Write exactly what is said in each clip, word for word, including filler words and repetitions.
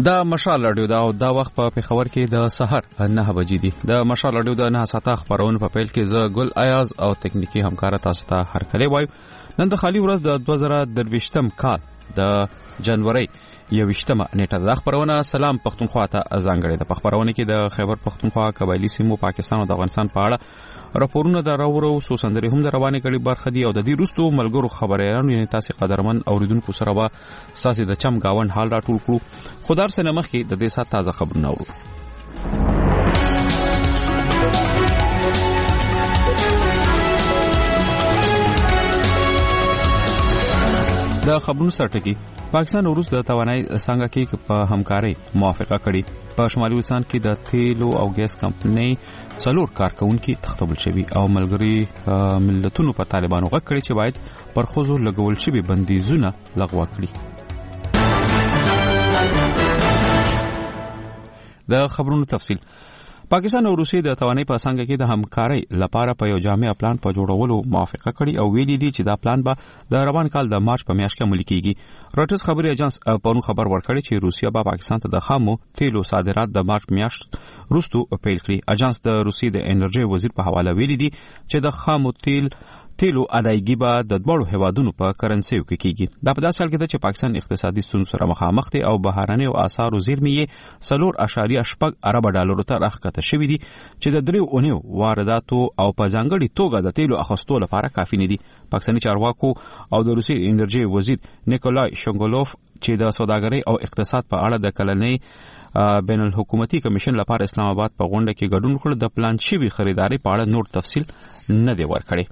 د مشال رادیو دا او دا وخت په پیښور کې د سحر نه بجې دي. د مشال رادیو د نه ساته خبرونه په پیل کې ز ګل ایاز او تکنیکی همکار تاسو ته هر کله وایو. نن د خالی ورځ د دوه زره درویشتم کال د جنوري یوویشتمه نیټه د خبرونه سلام پښتونخوا ته ځانګړې ده. په خبرونه کې د خیبر پښتونخوا قبایلی سیمو پاکستان او د افغانستان په اړه راپورونه د راورو سو سندري هم د روانې کړي برخه دي او د دې روستو ملګرو خبريانو یعنی تاسو قدرمن اوریدونکو سره به ساسي د چم گاون حال را ټول کړو. خدار سره مخکې د دې سات تازه خبرونه اورو. د خبرونو سرټکی پاکستان او روس د توانای څنګه کې په همکاري موافقه کړي. په شمالي وزستان کې د تیلو او ګیس کمپنۍ څلور کارکونکو تختول شوي او ملګری ملتونو په طالبانو غږ کړي چې باید پر خوځو لګول شوي بندیزونه لغوه کړي. د خبرونو تفصیل پاکستان او روسیې د توانای په څنګه کې د همکاري لپاره په یو جامع پلان په جوړولو موافقه کړي او ویلي دي چې دا پلان به د روان کال د مارچ په میاشت کې عملي کیږي. روټرز خبري اژانس پرون خبر ورکړی چې روسیا به پاکستان ته د خامو تیلو صادرات د مارچ میاشت وروسته پیل کړي. اژانس د روسیې د انرژي وزیر په حواله ویلي دي چې د خامو تیل تیلو ادایګي به د دوړو هوادونو په کرنسیو کې کیږي. دا په داسې حال کې ده چې پاکستان اقتصادي ستونزو سره مخامخ دی او بهراني او آثارو زیرمې سلور اشاریه شپږ ارب ډالرو ته راښکته شوي دي چې د دریو اونیو وارداتو او په ځانګړي توګه د تیلو اخیستو لپاره کافي نه دي. پاکستاني چارواکو او د روسي انرژي وزیر نیکولای شونګولوف چې د سوداګرۍ او اقتصاد په اړه د کلنۍ بین الحکومتي کمیشن لپاره اسلام آباد په غونډه کې ګډون کړ، د پلان شوی خریداري په اړه نور تفصیل نه دی ورکړی.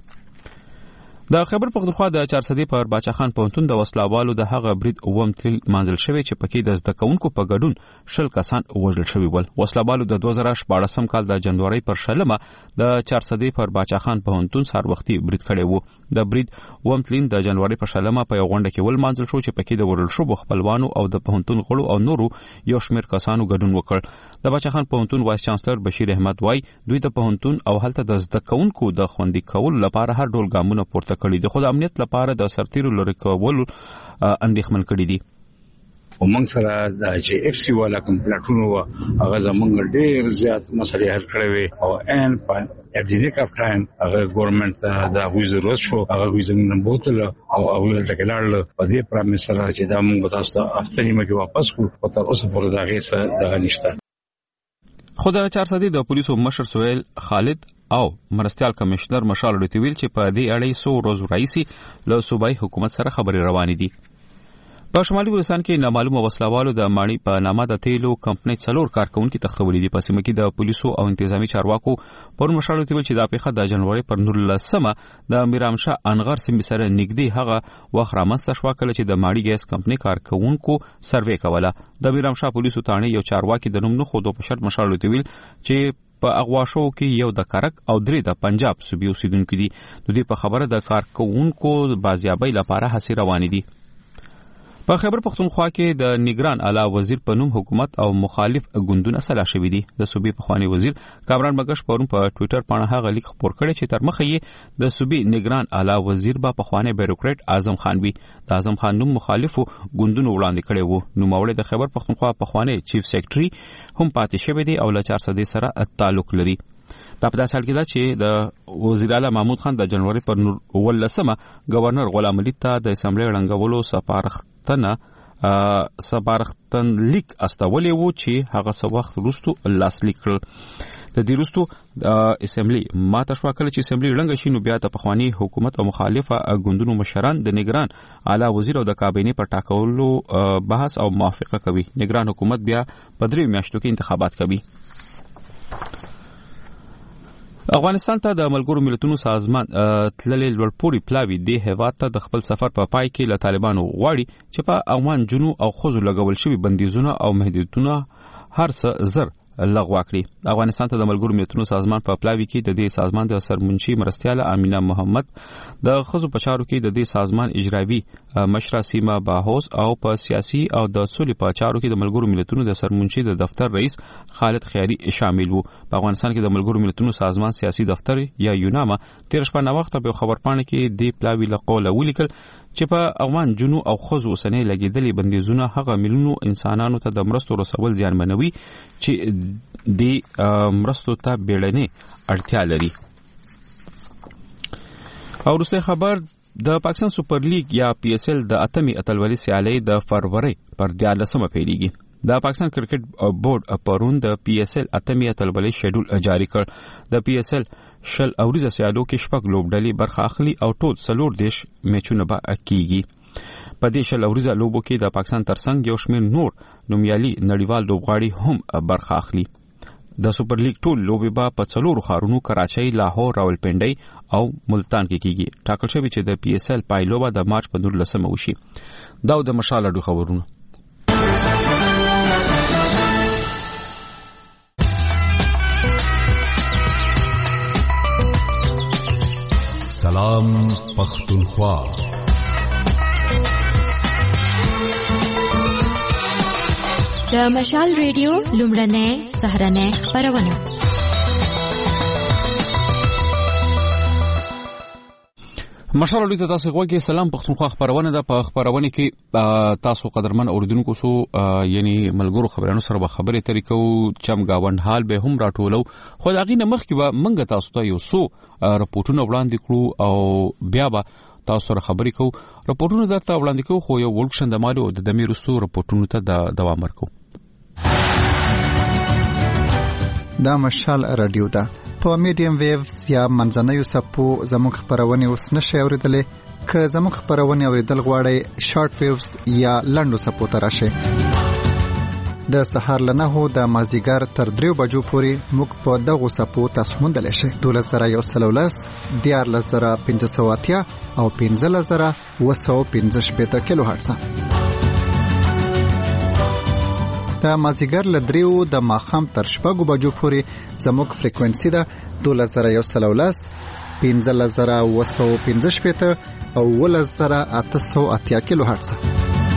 د خیبر پښتونخوا د چارسدي پر باچا خان پوهنتون د وسلوالو د هغه برید اوم تل منځل شوی چې پکې د زده کوونکو په ګډون شل کسان وژل شوي ول. وسلوالو د دوه زره شپاړسم کال د جنوري پر شلمه د چارسدي پر باچا خان پوهنتون سار وختي برید کړی وو. د برید اوم تل د جنوري پر شلمه په یو غونډه کې ول منځل شو چې پکې د وژل شوو خپلوانو او د پوهنتون غړو او نورو یو شمېر کسانو ګډون وکړ. د باچا خان پوهنتون وایس چانسلر بشیر احمد وای دوی د پوهنتون او هلته د زده کوونکو د خوندي کولو لپاره هر ډول ګامونه پورته کړي دي، خو د امنیت لپاره د سرتیرو لری کولو اندېښمن کړي دي. ومنګ سره د جی اف سی والا کوم پلاټونو هغه زمونږ ډېر زیات مسلې حل کړې وي او ان په اډینیک اف ټایم هغه ګورنمنت دا غوښ ضرورت شو هغه زمونږ بوتل او اول تکلال په دې پرامه سره چې دا موږ تاسو ته افتنی مګي واپس کو او تر اوسه پورې دا غي څه دغه نشته. خو د چارسدي د پولیسو مشر سویل خالد او مرستيال کمشنر مشال رتویل چې په دې اړه سو روز رئیسي له صوبایي حکومت سره خبري روانې دي. په شمالي وزستان کې نامعلومه وسلوالو د ماڼي په نامه د تیلو کمپنۍ څلور کارکونکو تختولې دي. په سیمه کې د پولیسو او انتظامی چارواکو پر مشال رتویل چې د پیښه د جنوري پر نولسمه د میرامشاه انغر سیمې سره نږدې هغه وخت رامنځته شو کله چې د ماڼي ګیس کمپنۍ کارکونکو سروې کوله. د میرامشاه پولیسو تانه یو چارواکي د نوم نه خو د پښړ مشال رتویل چې په اغواشو کې یو د کرک او درې د پنجاب صوبې اوسیدونکو دي. د دې په خبره د کارکونکو بازیابۍ لپاره هڅې روانې دي. په خیبر پښتونخوا کې د نگران اعلی وزیر په نوم حکومت او مخالف ګوندونه سلا شوي دي. د صوبې پخوانی وزیر کامران مګش پرون په ټوئیټر باندې هغه لیک خپور کړی چې تر مخه یې د صوبې نگران اعلی وزیر به پخوانی بیروکریټ اعظم خان وي. د اعظم خان نوم مخالفو ګوندونو وړاندې کړی وو. نو ماوړې د خیبر پښتونخوا پخوانی چیف سیکریټري هم پاتې شوی دی او له چارسدي سره تعلق لري. دا په داسې حال کې ده چې د وزیر اعلی محمود خان د جنوري پر ولسمه گورنر غلام علي ته د اسمبلی رنګولو سپارښتنه سپارښتن لیک استولې وو چې هغه څه وخت وروسته لاسلیک کړل. د دې وروسته د اسمبلی ماته شو کله چې اسمبلی رنګ شي نو بیا د پخوانی حکومت او مخالفه ګوندونو مشران د نگران اعلی وزیر او د کابینې پر ټاکلو بحث او موافقه کوي. نگران حکومت بیا په درې میاشتو کې انتخابات کوي. افغانستان ته د ملګرو ملتونو سازمان تللې لوړپوړي پلاوي د هیواد ته د خپل سفر په پای کې له طالبانو غواړي چې په افغان جنو او خوځو لګول شوی بندیزونه او محدودیتونه هر څه زر لغوه کړي. افغانستان ته د ملګرو ملتونو سازمان په پلاوي کې د دې سازمان د سرمنشي مرستياله امینه محمد د خزو پچارو کې د دې سازمان اجرایي مشره سیمه باهوس او په سیاسي او د سولې پچارو کې د ملګرو ملتونو د سرمنشي د دفتر رئیس خالد خیاري شامل وو. په افغانستان کې د ملګرو ملتونو سازمان سیاسي دفتر یا یوناما تیر شپه نو وخت په خبرپاڼه کې د پلاوي له قوله ولیکل چې په افغان جنو او خزو اوسنۍ لګیدلې بندیزونه هغه میلیونو انسانانو ته د مرستو رسول زیانمنوي چې د مرستو ته بیړنۍ اړتیا لري. او وروستی خبر د پاکستان سپر لیګ یا پی ایس ایل د اتمی اتلولي سیالۍ د فروری پر دیارلسمه پیلیږي. د پاکستان کرکټ بورډ پرون د پی ایس ایل اتمی اتلولي شیډول جاری کړ. د پی ایس ایل شل اوریزه سیالو کې شپږ لوبډلې برخه اخلي او ټول څلور دیش میچونه به کیږي. په دې شل اوریزه لوبو کې د پاکستان ترڅنګ یو شمېر نور نومیالي نړیوال لوبغاړي هم برخه اخلي. د سپر لیګ ټول لوبې به په څلورو ښارونو کراچۍ، لاهور، راولپنډۍ او ملتان کې کیږي. ټاکل شوی چې د پی ایس ایل پایلوبه د مارچ په نولسمه وشي. دا د مشال اډو خبرونه. سلام پختونخوا. د مشال ریډیو لومړنۍ سهرنۍ خبرونه. مشال ریډیو ته تاسو غوږی سلام پختونخوا خبرونه ده. په خبرونه کې تاسو قدرمن اوریدونکو سو یعنی ملګرو خبرانو سره به خبرې ترې کوو، چم گاوند حال به هم راټولو. خو دا غینه مخ کې به منګه تاسو ته یو سو رپورټونه وړاندې کړو او بیا به تاسو سره خبرې کوو. رپورټونه درته وړاندې کوو خو یو ولکشن د مالو د دمیر رستو رپورټونو ته دوام ورکوو. دا مشال رادیو ده. په میډیم ویوز یا منځنیو سپو زموږ خبرونه اوس نشئ اوریدلی. که زموږ خبرونه اوریدل غواړئ شارټ ویوز یا لنډو سپو ته راشئ. د سهار له نهو د مازیګر تر دریو بجو پورې موږ په دغو سپو تاسو موندلی شئ. دولس زره یو سل ولس، دیارلس زره پنځه سوه اتیا او پنځلس زره اوه سوه پنځه شپېته کیلو هرټزه. د مازیګر له دریو د ماښام تر شپږو بجو پورې زموږ فریکوینسي ده دولس زره یو سل ولس، پنځلس زره اوه سوه پنځه شپېته او اوولس زره اته سوه اتیا کیلو هرټزه.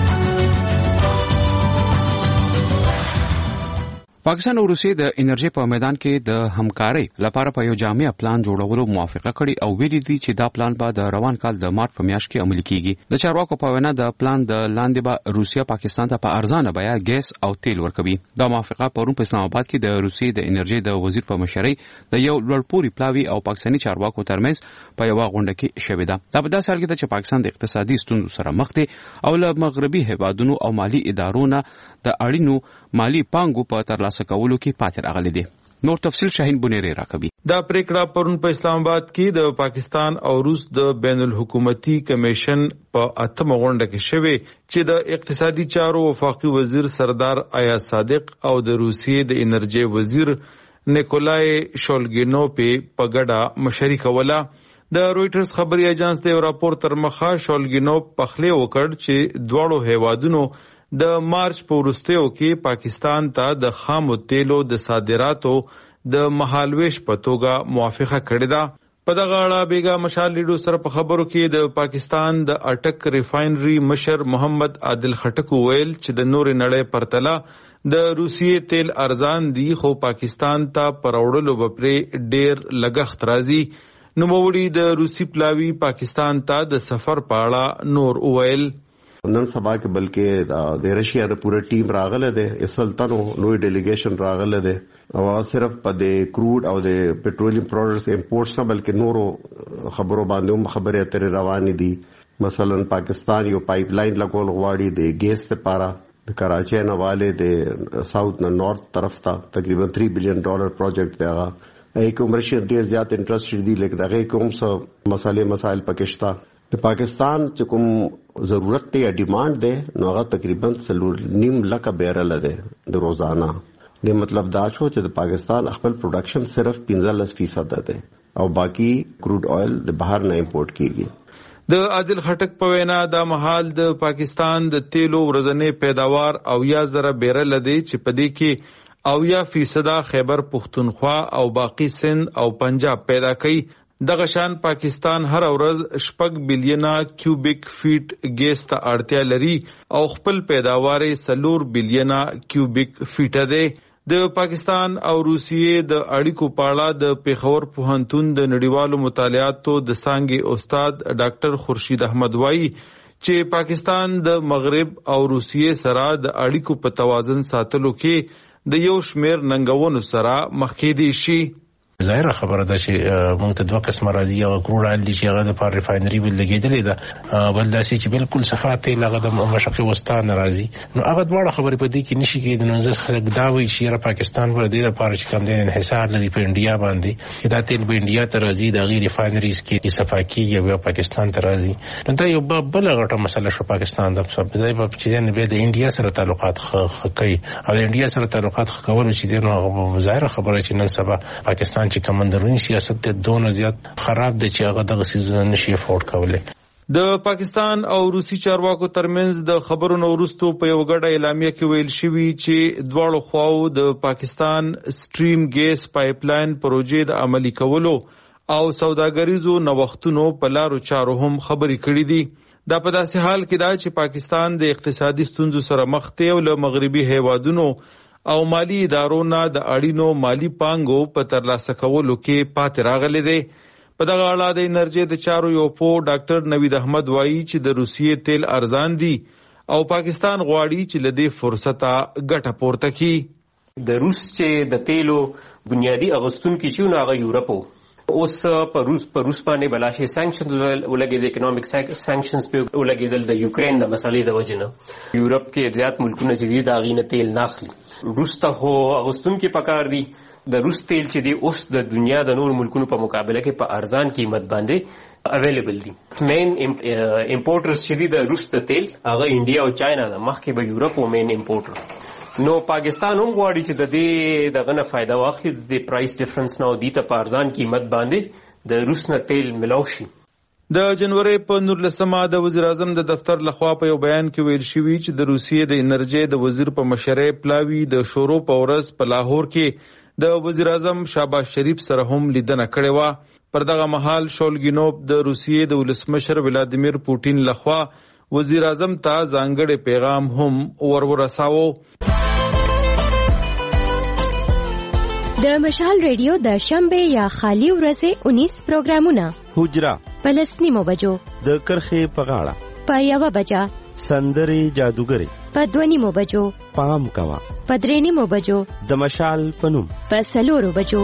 پاکستان او روسیې د انرژي په میدان کې د همکارۍ لپاره په یو جامع پلان جوړولو موافقه کړې او ویلي دي چې دا پلان به د روان کال د مارچ په میاشت کې عملي کیږي. د چارواکو په وینا د پلان د لاندې به روسیا پاکستان ته په ارزانه بیه ګیس او تیل ورکوي. دا موافقه پرون په اسلام آباد کې د روسیې د انرژي د وزیر په مشرۍ د یو لوړپوړي پلاوي او پاکستاني چارواکو ترمنځ په یو غونډه کې شوې ده. دا په داسې حال کې ده چې پاکستان د اقتصادي ستونزو سره مخ دی او له مغربي هیوادونو او مالی ادارو نه د اړینو مالی پانګو په ترلاسه کولو کې پاتې راغلي دي. نور تفصیل شاهین بنيري راکوي. دا پریکړه پرون په اسلام آباد کې د پاکستان او روس د بین الحکومتي کمیشن په اتمه غونډه کې شوه چې د اقتصادي چارو وفاقي وزیر سردار ایاز صادق او د روسیې د انرژي وزیر نیکولای شولګینوف په ګډه مشري کوله. د رويټرز خبري اژانس د راپور تر مخه شولګینوف په خله وکړ چې دواړو هیوادونو د مارچ په وروستیو کې پاکستان ته د خامو تیلو د صادراتو د مهالويش په توګه موافقه کړې ده. په دغه اړه بیګا مشال لیډو سره په خبرو کې د پاکستان د اټک ریفاینري مشر محمد عادل خټک ویل چې د نور نړۍ پرتله د روسیې تیل ارزان دي خو پاکستان ته پروړلو بپرې ډیر لګښت راځي. نوموړي د روسي پلاوی پاکستان ته د سفر په اړه نور ویل. نن سبا کې بلکې د رشیا د پوره ټیم راغله ده، اسلطنو نوې ډیلیګیشن راغله ده او صرف په د کروډ او د پټرولیم پروډکټس امپورټس نه بلکې نورو خبرو باندې هم خبرې اترې روانې دي. مثلا پاکستان یو پایپ لاین لګول غواړي د ګیس لپاره د کراچۍ نه والے د ساوث نه نارث طرف ته تقریبا تین بلین ډالر پروجیکټ دی. هغه ایک عمرشي ډیر زیات انټرېسټډ دي لیکن هغه کوم څه مسالې مسائل پکشتا د پاکستان چې کوم ضرورت دی یا ډیماند دی نو هغه تقریبا څلور نیم لک بیرل دی د روزانه. د مطلب دا شو چې د پاکستان خپل پروډکشن صرف پنځلس فیصد ده او باقی کروډ آئل د بهر نه امپورټ کیږي. د عادل خټک په وینا د محل د پاکستان د تیلو ورځنی پیداوار او یا زره بیرل دی چې په دې کې او یا فیصد خیبر پختونخوا او باقی سند او پنجاب پیدا کوي. دغه شان پاکستان هر ورځ شپږ بلیونه کیوبیک فیټ ګیس ته اړتیا لري او خپل پیداوار سلور بلیونه کیوبیک فیټ دی. د پاکستان او روسیې د اړیکو په اړه د پیښور پوهنتون د نړیوالو مطالعاتو د څانګې استاد ډاکټر خورشید احمد وایي چې پاکستان د مغرب او روسیې سره د اړیکو په توازن ساتلو کې د یو شمیر ننګونو سره مخ کېدی شي. ظاهره خبره ده چې موږ ته دوه قسمه راځي، یو کروډ آیل چې هغه د پار ریفاینري بل لګیدلې ده، بل داسې چې بالکل صفات تیل هغه د مشرقي وسطا نه راځي. نو هغه دواړه خبرې په دې کې نشي کېدای. نو ځکه خلک دا وایي چې پاکستان ور دې لپاره چې کوم دین انحصار لري په انډیا باندې، چې دا تیل به انډیا ته راځي، د غیر ریفاینریز کې صفاکي یا پاکستان ته راځي. نو دا یو بل غټه مسله شو پاکستان د په ځای په چې نه به د انډیا سره تعلقات خکې او د انډیا سره تعلقات خکول چې نو ظاهره خبره چې نن سبا پاکستان چې کمندرونی سیاست ته دونه زیات خراب دي چې هغه دغه سیزونه نشي افورد کولای. د پاکستان او روسي چارواکو ترمنځ د خبرونو وروسته په یو غټه اعلامیه کې ویل شوی چې دواړو خواو د پاکستان سټریم ګیس پایپلاین پروژې د عملي کولو او سوداګریزو نوښتونو په لارو چارو هم خبرې کړې دي. دا په داسې حال کې دا چې پاکستان د اقتصادي ستونزو سره مخ دی او له مغربي هیوادونو او مالی ادارو نه د اړینو مالی پانګو په ترلاسه کولو کې پاتې راغلي دي. په دغه اړه د انرژي د چارو یو پو ډاکټر نوید احمد وایي چې د روسیې تیل ارزان دي او پاکستان غواړي چې له دې فرصته ګټه پورته کړي. د روس چې د تیلو بنیادی اغوستونکي چې هغه یورپ اوس په روس په روس باندې بلاشي سانکشنز ولګي، د اکونومیک سانکشنز په ولګي د یوکرين د مسلې د وجنه یورپ کې زیات ملکونه چې دي دا غینه تیل ناخلي. روس ته هو اغوستونکي پکار دي. د روس تیل چې دی اوس د دنیا د نور ملکونو په مقابله کې په ارزان قیمت باندې اویلیبل دي. مین امپورټرز چې دي د روس د تیل هغه انډیا او چاینا ده، مخکې به یورپ او مین امپورټر. نو پاکستان هم غواړي چې د دې دغه نه فائدہ واخلي، د پرایس ډیفرنس نه او د ته په ارزان قیمت باندې د روس نه تیل ملاو شي. د جنوري په نولسمه د وزیر اعظم د دفتر لخوا په یو بیان کې ویل شوی چې د روسیې د انرژي د وزیر په مشرۍ پلاوی د شورو په ورځ په لاهور کې د وزیر اعظم شهباز شریف سره هم لیدنه کړې وه. پر دغه مهال شولګینوف د روسیې د ولسمشر ولادیمیر پوټین لخوا وزیر اعظم ته ځانګړی پیغام هم ورورساوه. د مشال ریډیو د شنبه یا خالی ورځې انیس پروګرامونه حجرا پلسنیمو بجو د کرخې په غاړه په یوه بجه سندري جادوګري په دوه نیمو بجو پام کوا په درې نیمو بجو د مشال پنوم په څلورو بجو.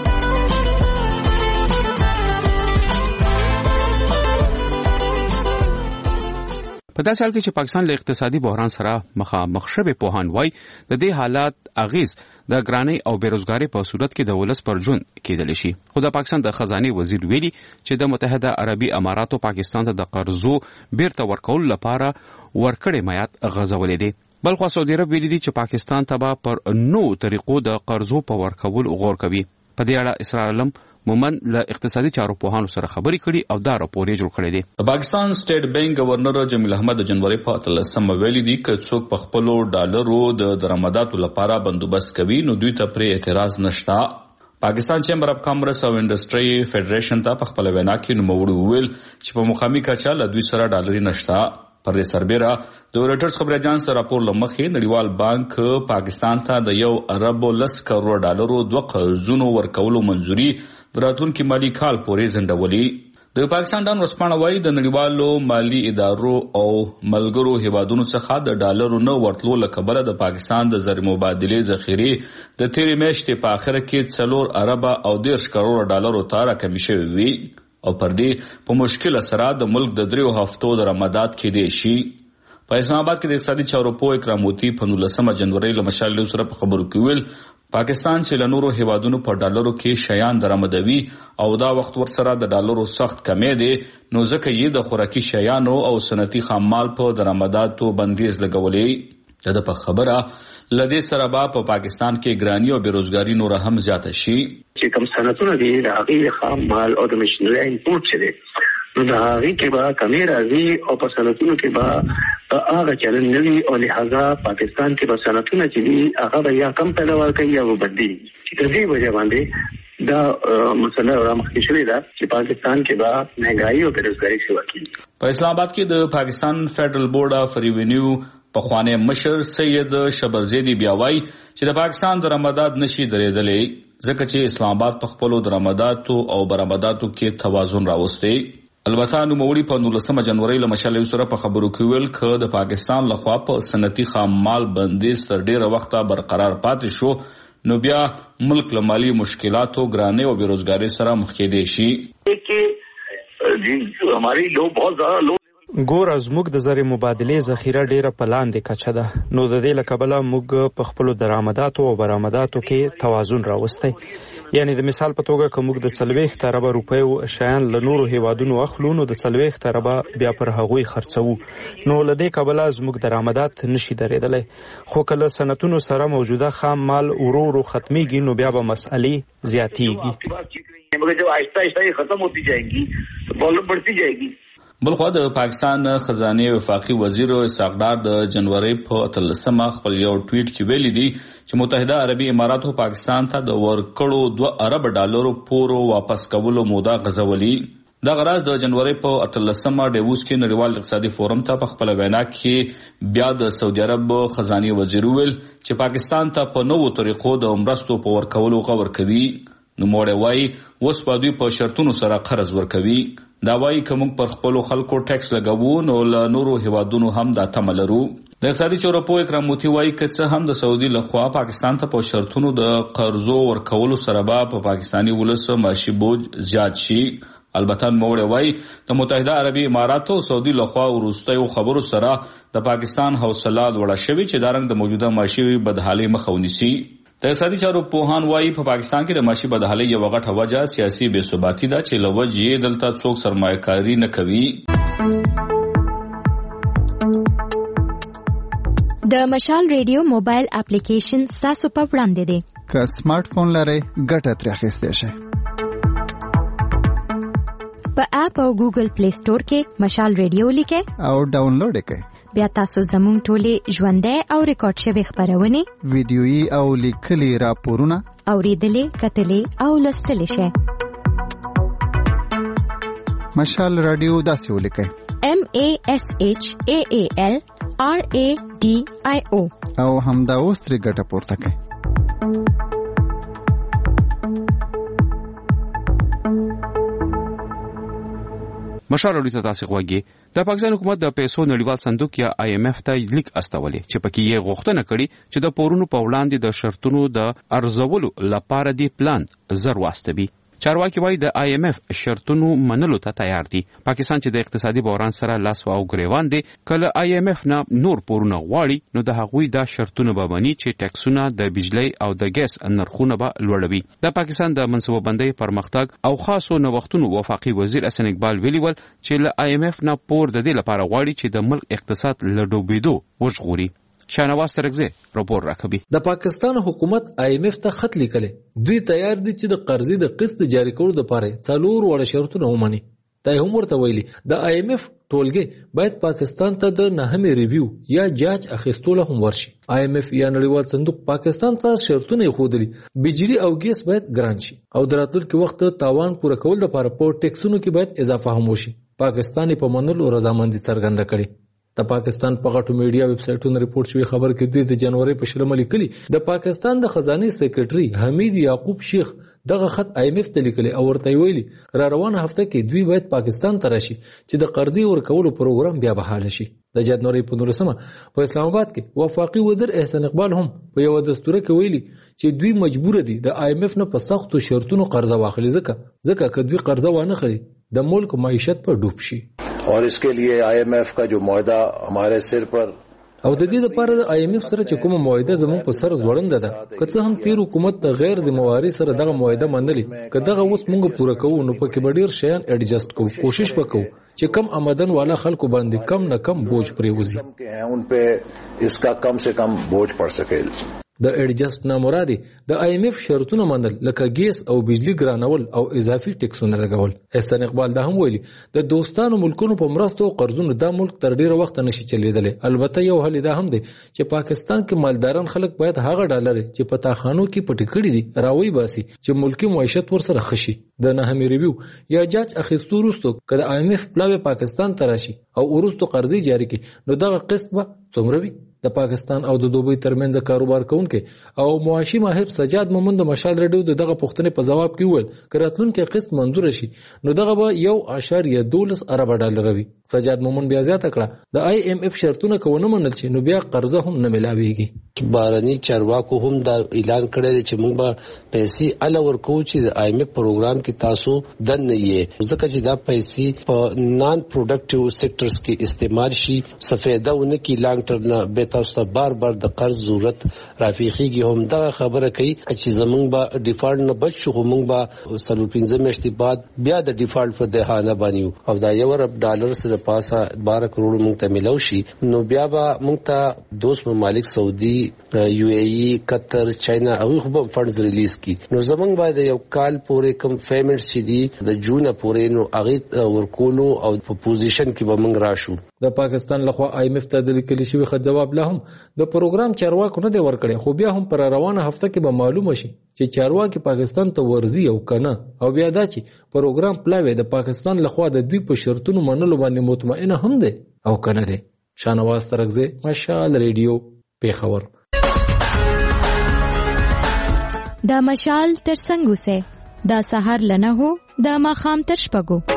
په داسې حال کې چې پاکستان له اقتصادي بحران سره مخامخ شوی پوهان وای د دې حالات اغیز د ګرانۍ او بیروزګاری په صورت کې د ولس پر ژوند کېدل شي. خو د پاکستان د خزانه وزیر ویلي چې د متحده عربي اماراتو پاکستان ته د قرضو بیرته ورکول لپاره ورکړې میعاد غځولې دي. بلخو سعودي عرب ویلي دي چې پاکستان ته په نو طریقو د قرضو په ورکول غور کوي. په دې اړه اسرار علم مومن له اقتصادي چارو پوهانو سره خبرې کړي او دا راپور یې جوړ کړی دی. د پاکستان سټیټ بانک گورنر جمیل احمد د جنوري په اتلسمه ویلي دي چې څوک په خپلو ډالرو د درآمداتو لپاره بندوبست کوي نو دوی ته پرې اعتراض نشته. پاکستان چیمبر اف کامرس او انډستری فدریشن ته په خپل وینا کې نوموړي وویل چې په مقامي کچه له دوی سره ډالري نشته. پر دې سربېره د رويټرز خبري اژانس راپور لمخې نړیوال بانک پاکستان ته د یو ارب لس کروڑ ډالرو دوه قرضونو ورکولو منځوري دراتونکو مالی کال پورې ځنډولې. د پاکستان ډان ورسپانه وايي د نړیوالو مالی ادارو او ملګرو هیوادونو څخه د ډالرو نه ورتلو لکبله د پاکستان د زر مبادله ذخیره د تیرې میاشتې په اخر کې څلور ارب او ډیرش کروڑ ډالرو ته راکمې شوې وي او پر دې په مشکل سره د ملک د دریو هفتو درآمدات کې دي شي. په اسلام آباد کې د اقتصادي چارو پوه اکرام موتی په نولسمه جنوري له مشال له سره په خبرو کې ویل پاکستان چې له نورو هیوادونو په ډالرو کې شیان درآمدوي او دا وخت ورسره د ډالرو سخت کمی دی نو ځکه یې د خوراکي شیانو او صنعتي خام په درآمداتو بندیز لګولې. دا په خبره لدې سره با په پاکستان کې ګرانی او بیروزګاری نور هم زیاته شي. چې کوم صنعتونه دي د هغې خام مال او د مشینري امپورټ چې دی نو د هغې کې به کمې راځي او په صنعتونو کې به هغه چلن نه وي او لهذا پاکستان کې به صنعتونه چې دي هغه به یا کم پیداوار کوي یا به بدلي. چې د دې وجه باندې دا مسله رامخکې شوې ده چې پاکستان کې به مهنګایي او بیروزګاري شوه کېږي. په اسلام آباد کې د پاکستان فیډرل بورډ اف ریونیو پخوانی مشر سید شبرزیدی بیا وایي چې د پاکستان درآمدات نشي درېدلې ځکه چې اسلام آباد په خپلو درآمداتو او برآمداتو کې توازن راوستی. البته نو موري په نولسمه جنوري له مشالې سره په خبرو کې ویل ک د پاکستان لخوا په صنعتي خام مال بندیز تر ډیره وخته برقرار پاتې شو نو بیا ملک له مالی مشکلاتو ګرانې او بیروزګاری سره مخ کېدی شي جی ہماری لو بہت زیادہ لو ګور زموږ د زر مبادله ذخیره ډیره پلاندې کچه ده نو د دې لکبله موږ په خپل درآمداتو او برآمداتو کې توازن راوستي یعنی د مثال په توګه کوم د څلويخ تربه روپیو شیان له نورو هیوادونو اخلو نو د څلويخ تربه بیا پر هغوی خرڅو نو لدې کبله زموږ درآمدات نشي درېدلې خو کله سنتونو سره موجوده خام مال ورو ورو ختميږي نو بیا به مسئلې زیاتېږي مګر جو آہستہ آہستہ ختم ہوتی جائیں گی تو پرابلم بڑھتی جائے گی. بلخوا د پاکستان خزانه وفاقي وزیر اسحاق ډار د جنوري په اتلسمه خپل یو ټویټ کې ویلي دی چې متحده عربي اماراتو پاکستان ته د ورکړو دوه ارب ډالرو پورو واپس کولو موده غځولي. دا غراز د جنوري په اتلسمه ډیووس کې نړیوال اقتصادي فورم ته په خپل وینا کې بیا د سعودي عرب خزانه وزیر ویل چې پاکستان ته په نوو طریقو د مرستو په ورکولو غور کوي. نو موړی وای اوس په دوی په شرطونو سره قرض ورکوي. دا وایي کوم پر خپل خلکو ټیکس لګوو نو له نورو هیوادونو هم دا تمه لرو. د اقتصادي چورپو اکرام موتی وایي که څه هم د سعودي لخوا پاکستان ته په شرطونو د قرضو ورکولو سره به په پاکستاني ولس معاشي بوج زیات شي. البته موړی وایي د متحده عربي اماراتو او سعودي لخوا وروستیو خبرو سره د پاکستان حوصله لوړه شوې چې دا رنګ د موجوده معاشي بدحالۍ مخه ونیسي. د اقتصادي چارو پوهان وایي په پاکستان کې د معاشي بدحالۍ یوه غټه وجه سیاسي بې ثباتي ده چې له وجې یې دلته څوک سرمایه‌کاري نه کوي. د مشال ریډیو موبایل اپلیکیشن ستاسو په وړاندې دی. که سمارټ فون لرئ ګټه ترې اخیستی شئ. په اپ او ګوګل پلی سٹور کې مشال ریډیو لیکئ او ډاونلوډ یې کړئ. بیا تاسو زموږ ټولې ژوندۍ او ریکارډ شوې خپرونې ویډیويي او لیکلي راپورونه اورېدلې کتلې او لوستلې شئ. مشال رادیو داسې ولیکئ M A S H A A L R A D I O او همدا اوس ترې ګټه پورته کړئ. مشال اړوي ته تاسو غوږی د پاکستان حکومت د پیسو نړیوال صندوق یا آی ایم ایف ته لیک استولې چې پکې یې غوښتنه کړې چې د پورونو په وړاندې د شرطونو د ارزولو لپاره دی پلان زر واستوي. چارواکي وایي د آی ایم ایف شرطونو منلو ته تیار دي. پاکستان چې د اقتصادي بحران سره لاس او ګریوان دي کله آی ایم ایف نه نور پورونه غواړي نو د هغوی دا شرطونه به مني چې ټیکسونه د بجلی او د ګیس نرخونه به لوړوي. د پاکستان د منصوبه بندۍ پرمختګ او خاصو نوښتونو وفاقي وزیر حسن اقبال ویلي ول چې له آی ایم ایف نه پور د دې لپاره غواړي چې د ملک اقتصاد له ډوبېدو وژغوري. شاهنواز ترکزی راپور راکوي. د پاکستان حکومت آی ایم ایف ته خط لیکلی دوی تیار دي چې د قرضې د قسط جاری کولو لپاره څلور وړه شرطونه ومني. دا هم ورته ویلي د آی ایم ایف ټولګي باید پاکستان ته د نهمې ریویو یا جاج اخیستلو هم ورشي. آی ایم ایف یا نړیوال صندوق پاکستان ته شرطونه خودلی بجلی او ګیس باید ګران شي او د راتلونکي وخت تاوان پوره کول لپاره په ټیکسونو کې باید اضافه هم وشي. پاکستان په منلو رضامندي څرګنده کړي. د پاکستان په غټو میډیا ویب سایټونو ریپورت شوی خبر کې دوی د جنوري په شلمه لیکلي د پاکستان د خزانه سیکریټري حمید یعقوب شیخ دغه خط آی ایم ایف ته لیکلی او ورته ویلي را روانه هفته کې دوی باید پاکستان ته راشي چې د قرضې ورکولو پروګرام بیا بحاله شي. د جنوري په نولسمه په اسلام آباد کې وفاقي وزیر احسان اقبال هم په یو دستور کې ویلي چې دوی مجبور دي د آی ایم ایف نه په سختو شرطونو قرضه واخلي ځکه ځکه که دوی قرضه وانه خري د ملک معیشت په ډوب شي. और इसके लिए I am F का जो मुआहदा हमारे सिर पर او د دې لپاره د آی ایم ایف سره چې کومه معاهده زموږ په سر ځوړنده ده که څه هم تیر حکومت د غیر ذمہواری سره دغه معاهده منلې که دغه اوس موږ پوره کوو نو پکې به ډیر شیان ایڈجسټ کوو کوشش وکړو چې کم آمدن والا خلکو باندې کم نه کم بوج پریوزي ان په اسکا کم سے کم بوج پڑ سکے. د ایڈجسټ نه مرادي د آی ایم ایف شرطونه منل لکه ګیس او بجلی ګرانول او اضافي ټیکسونه لګول. احسان اقبال دا هم ویلي د دوستانو ملکونو په مرستو او قرضونو دا ملک تر ډیره وخت نشي چلیدلی. البته یو حل دا هم دی چې پاکستان کې مالداران خلک باید هغه ډالر چې په تاخانو کې پټ کړي دي راوي باسي چې ملکی معیشت ورسره خشي. د نهمې ریویو یا جاج اخیستو وروسته که د آی ایم ایف پلاوی پاکستان ته راشي او وروسته قرضې جاری کړي نو دغه قسط به څومره وي؟ د پاکستان او د دوبۍ ترمنځ کاروبار کوونکي او معاشي ماهر سجاد مومن د مشال ریډیو دغه پوښتنې په جواب کې وویل که راتلونکي قسط منظور شي نو دغه به یو اشاریه دولس ارب ډالر وي. سجاد مومن بیا زیاته کړه د آی ایم اف شرطونه کوونه منل شي نو بیا قرضه هم نه ملاويږي. بارني چارواکو هم دا اعلان کړی چې موږ به پیسې ال ورکو چې د آی ایم اف پروګرام کې تاسو دن نه یې ځکه چې دا پیسې په نان پروډکټیو سېکټرز کې استعمال شي سفیده ونه کې لانګ ټرم به تاسو ته بار بار د قرض ضرورت رافیخيږي. هم دا خبره کوي چې زمونږ به ډیفالټ نه بچ شو موږ به سلو پنځه میاشتې بعد بیا د ډیفالټ په دهانه باندې او دا یو ارب ډالر سره پاسه بارہ کروڑ موږ ته ملو شي نو بیا به موږ ته دوست ممالک سعودي یو ای ای قطر چاینا او خو به فنډز ریلیز کی نو زمونږ باید یو کال پورې کم پیمنټس چې دي د جون پورې نو هغه ورکولو او په پوزیشن کې به موږ راشو. د پاکستان لخوا آی ایم اف ته د لیکل شوی خط جواب له هم د پروګرام چارواکو نه دی ورکړي خو بیا هم پر روانه هفته کې به معلومه شي چې چارواکي پاکستان ته ورزي او کنه او بیا دا چې پروګرام پلاوی د پاکستان لخوا د دوی په شرطونو منلو باندې مطمئنه هم دی او کنه دی. شانواز ترغزه مشال ریډیو پیښور. دا مشال تر څنګه وسه دا سحر لنه هو دا ماخام تر شپګو.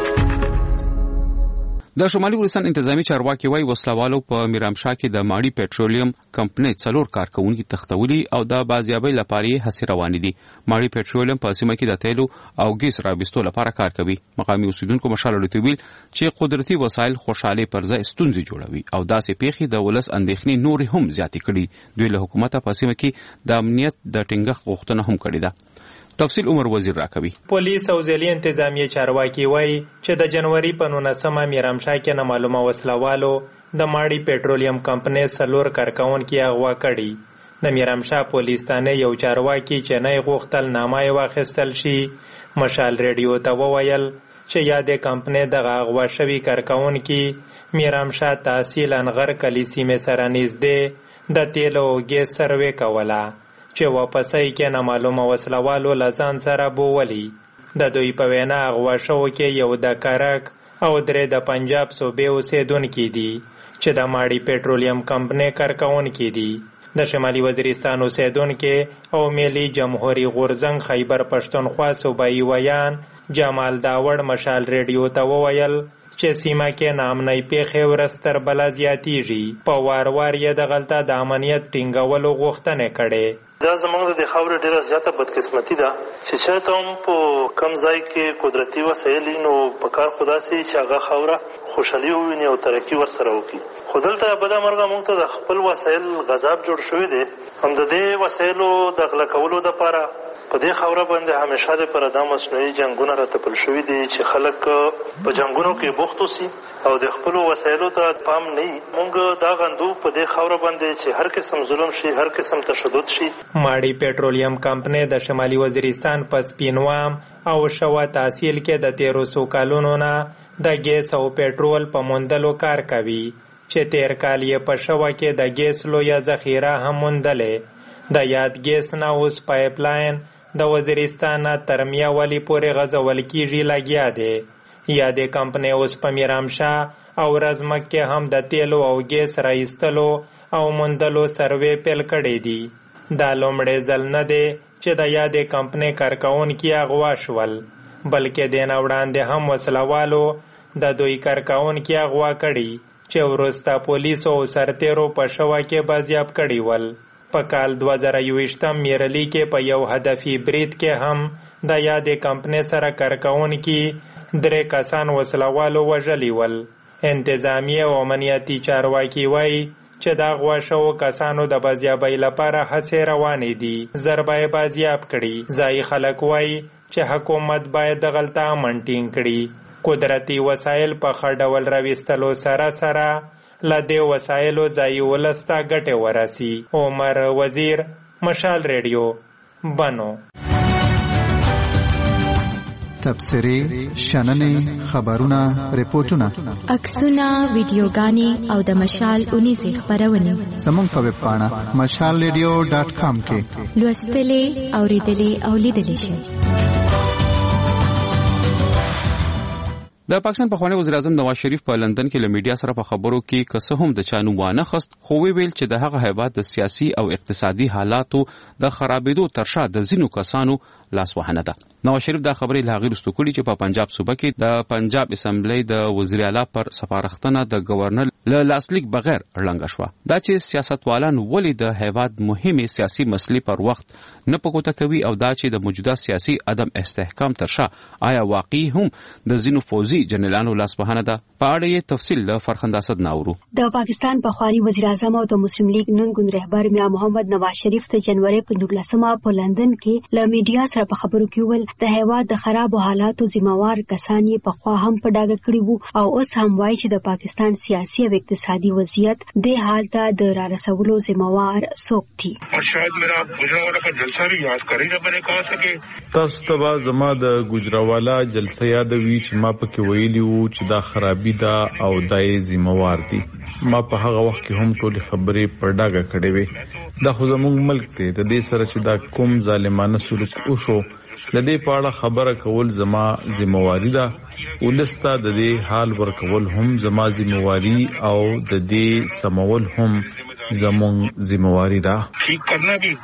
د شمالي ګلستان انتظامی چارواکي وايي وسلوالو په میرامشاه کې د ماړی پېټرولیم کمپنۍ څلور کارکونکي تختولي او د بازیابۍ لپاره هڅې روانې دي. ماړی پېټرولیم په سیمه کې د تیلو او ګیس راوستلو لپاره کار کوي. مقامي اوسیدونکو مشال لټویل چې قدرتي وسایل خوشاله پر ځای ستونزې جوړوي او داسې پیخي د ولس اندېښنې نور هم زیاتې کړي. دوی له حکومت په سیمه کې د امنیت د ټینګښت غوښتنه هم کړې ده. تفصیل عمر وزیر راکوي. پولیس او ځلي انتظامیه چارواکي وایي چې د جنوري په نولسمه میرامشاه کې نه معلومه وسلوالو د ماړی پېټرولیم کمپنۍ څلور کارکونکي اغوا کړي. د میرامشاه پولیس تانه یو چارواکي چې نه غوښتل نامه واخیستل شي مشال ریډیو ته وویل چې یادې کمپنۍ د اغوا شوي کارکونکي میرامشاه تحصیل انغر کلی سیمې سره نږدې د تیلو او ګیس سروې کوله چې واپسای کې نامعلومه وسلوالو لزان سره بوولي. د دوی په وینا اغوا شوو کې یو د کرک او درې د پنجاب صوبې اوسیدونکي دي چې د ماړی پېټرولیم کمپنۍ کارکونکي دي. د شمالي وزیرستان اوسیدونکي او ملي جمهوریت غورزنګ خیبر پښتونخوا صوبایي ویان جمال داوړ مشال ریډیو ته وویل چې سیمه کې نامنۍ پیښې ورستر بلا زیاتیږي. په وار وار یې د غلطه د امنیت ټینګولو غوښتنې کړې. دا زموږ د خاورې ډیره زیاته بدقسمتي ده چې چېرته هم په کم ځای کې قدرتي وسایل نو په کار خدا سي چې هغه خاوره خوشحالي وویني او ترقي ورسره وکړي. خو دلته بدمرغه موږ ته د خپل وسایل غذاب جوړ شوی دی. هم د دې وسایلو د غلا کولو دپاره په دې خاوره باندې همیشه د پر د مصنوعي جنگونه راتپل شوي دي چې خلک په جنگونو کې بوخت وسی او د خپل وسایلو ته پام نه وي. موږ دا غندو په دې خاوره باندې چې هر قسم ظلم شي هر قسم تشدد شي. ماړی پېټرولیم کمپنۍ د شمالي وزیرستان په سپینوام او شوا تحصیل کې د تیرو سو کالونو نه د ګیس او پېټرول په موندلو کار کوي چې تیر کال یې په شوا کې د ګیس لویه ذخیره هم موندلې. د یاد ګیس نه اوس پایپ لاین د وزیرستان تر میاوالی پورې غځول کیږي لګیا دی. یادې کمپنۍ اوس په میرامشاه او رزمک کې هم د تیلو او ګیس راایستلو او موندلو سروې پیل کړی دی. دا لومړی ځل نه دی چې د یادې کمپنۍ کارکونکي اغوا شول بلکې د نه وړاندې هم وسلوالو د دوی کارکونکي اغوا کړي چې وروسته پولیسو او سرتیرو په شوا کې بازیاب کړي ول. په کال دوه زره یوویشتم میرلی کې په یو هدفي برید کې هم د یادې کمپنۍ سره کارکونکي درې کسان وسلوالو وژلي ول. انتظامی او امنیتي چارواکي وایي چې دا غوا شوو کسانو د بازیابۍ لپاره هڅې روانې دي. ضربه یې بازیاب کړي. ځایي خلک وایي چې حکومت باید د غلطه امن ټینګ کړي. قدرتي وسایل په ښه ډول راویستلو سره سره له دې وسایلو ځایي ولس ته ګټې ورسي. عمر وزیر مشال ریډیو بنو. تبصرې شننې خبرونه ریپورتونه عکسونه ویډیوګانې او د مشال اونیزې خپرونې زموږ په ویب پاڼه مشال ریډیو ډاټ کام کې لوستلې اوریدلې او لیدلې شئ. د پاکستان پخوانی وزیر اعظم نواز شریف په لندن کې له میډیا سره په خبرو کې کسه هم د چانو وانه خست خو ویل چې د هغه هیواد د سیاسي او اقتصادي حالاتو د خرابېدو ترشا د زینو کسانو لاس وهنه ده. نواز شریف دا خبرې لا غیر استوکړي چې په پنجاب صوبه کې د پنجاب اسمبلی د وزیر اعلی پر سفارښتنه د گورنر له لاسلیک بغیر لنګ شو. دا چې سیاستوالان ولې د هیواد مهمه سیاسي مسلې پر وخت نه پکوته کوي او دا چې د موجوده سیاسي عدم استحکام ترشا آیا واقعي هم د زینو فوزي جنرالانو لاس وهنه ده. په اړه یې تفصیل له فرخنده اسد ناورو. د پاکستان پخوانی وزیر اعظم او د مسلم لیگ نن ګوند رهبر میا محمد نواز شریف د جنوري په نولسمه په لندن کې له میډیا سره په خبرو کې ول د هیواد د خراب حالاتو ذمہوار کسان یې په خوا هم په ډاګه کړی وو او اوس هم وایي چې د پاکستان سیاسي او اقتصادي وضعیت د حال ته د را رسولو ذمہوار څوک دي. اور شاید میرا گجراوالا کا جلسہ بھی یاد کرے نہ بنے کہا سکے. تاسو ته زما د گجراوالا جلسه یادوي چې ما پکې ویلی وو چې دا خرابي ده او دای ذمہوار دي. ما په هغه وخت کې هم ټول خبرې پر ډاګه کړې وې. دا خو زموږ ملک ته د دې سره چې دا کوم ظالمانه سلوک وشو لدې پاړه خبره کول زما ذمہواری ده. ولسته د دې حال ورکول هم زما ذمہواری او د دې سمول هم زموږ ذمہواری ده. ٹھیک کرنا بھی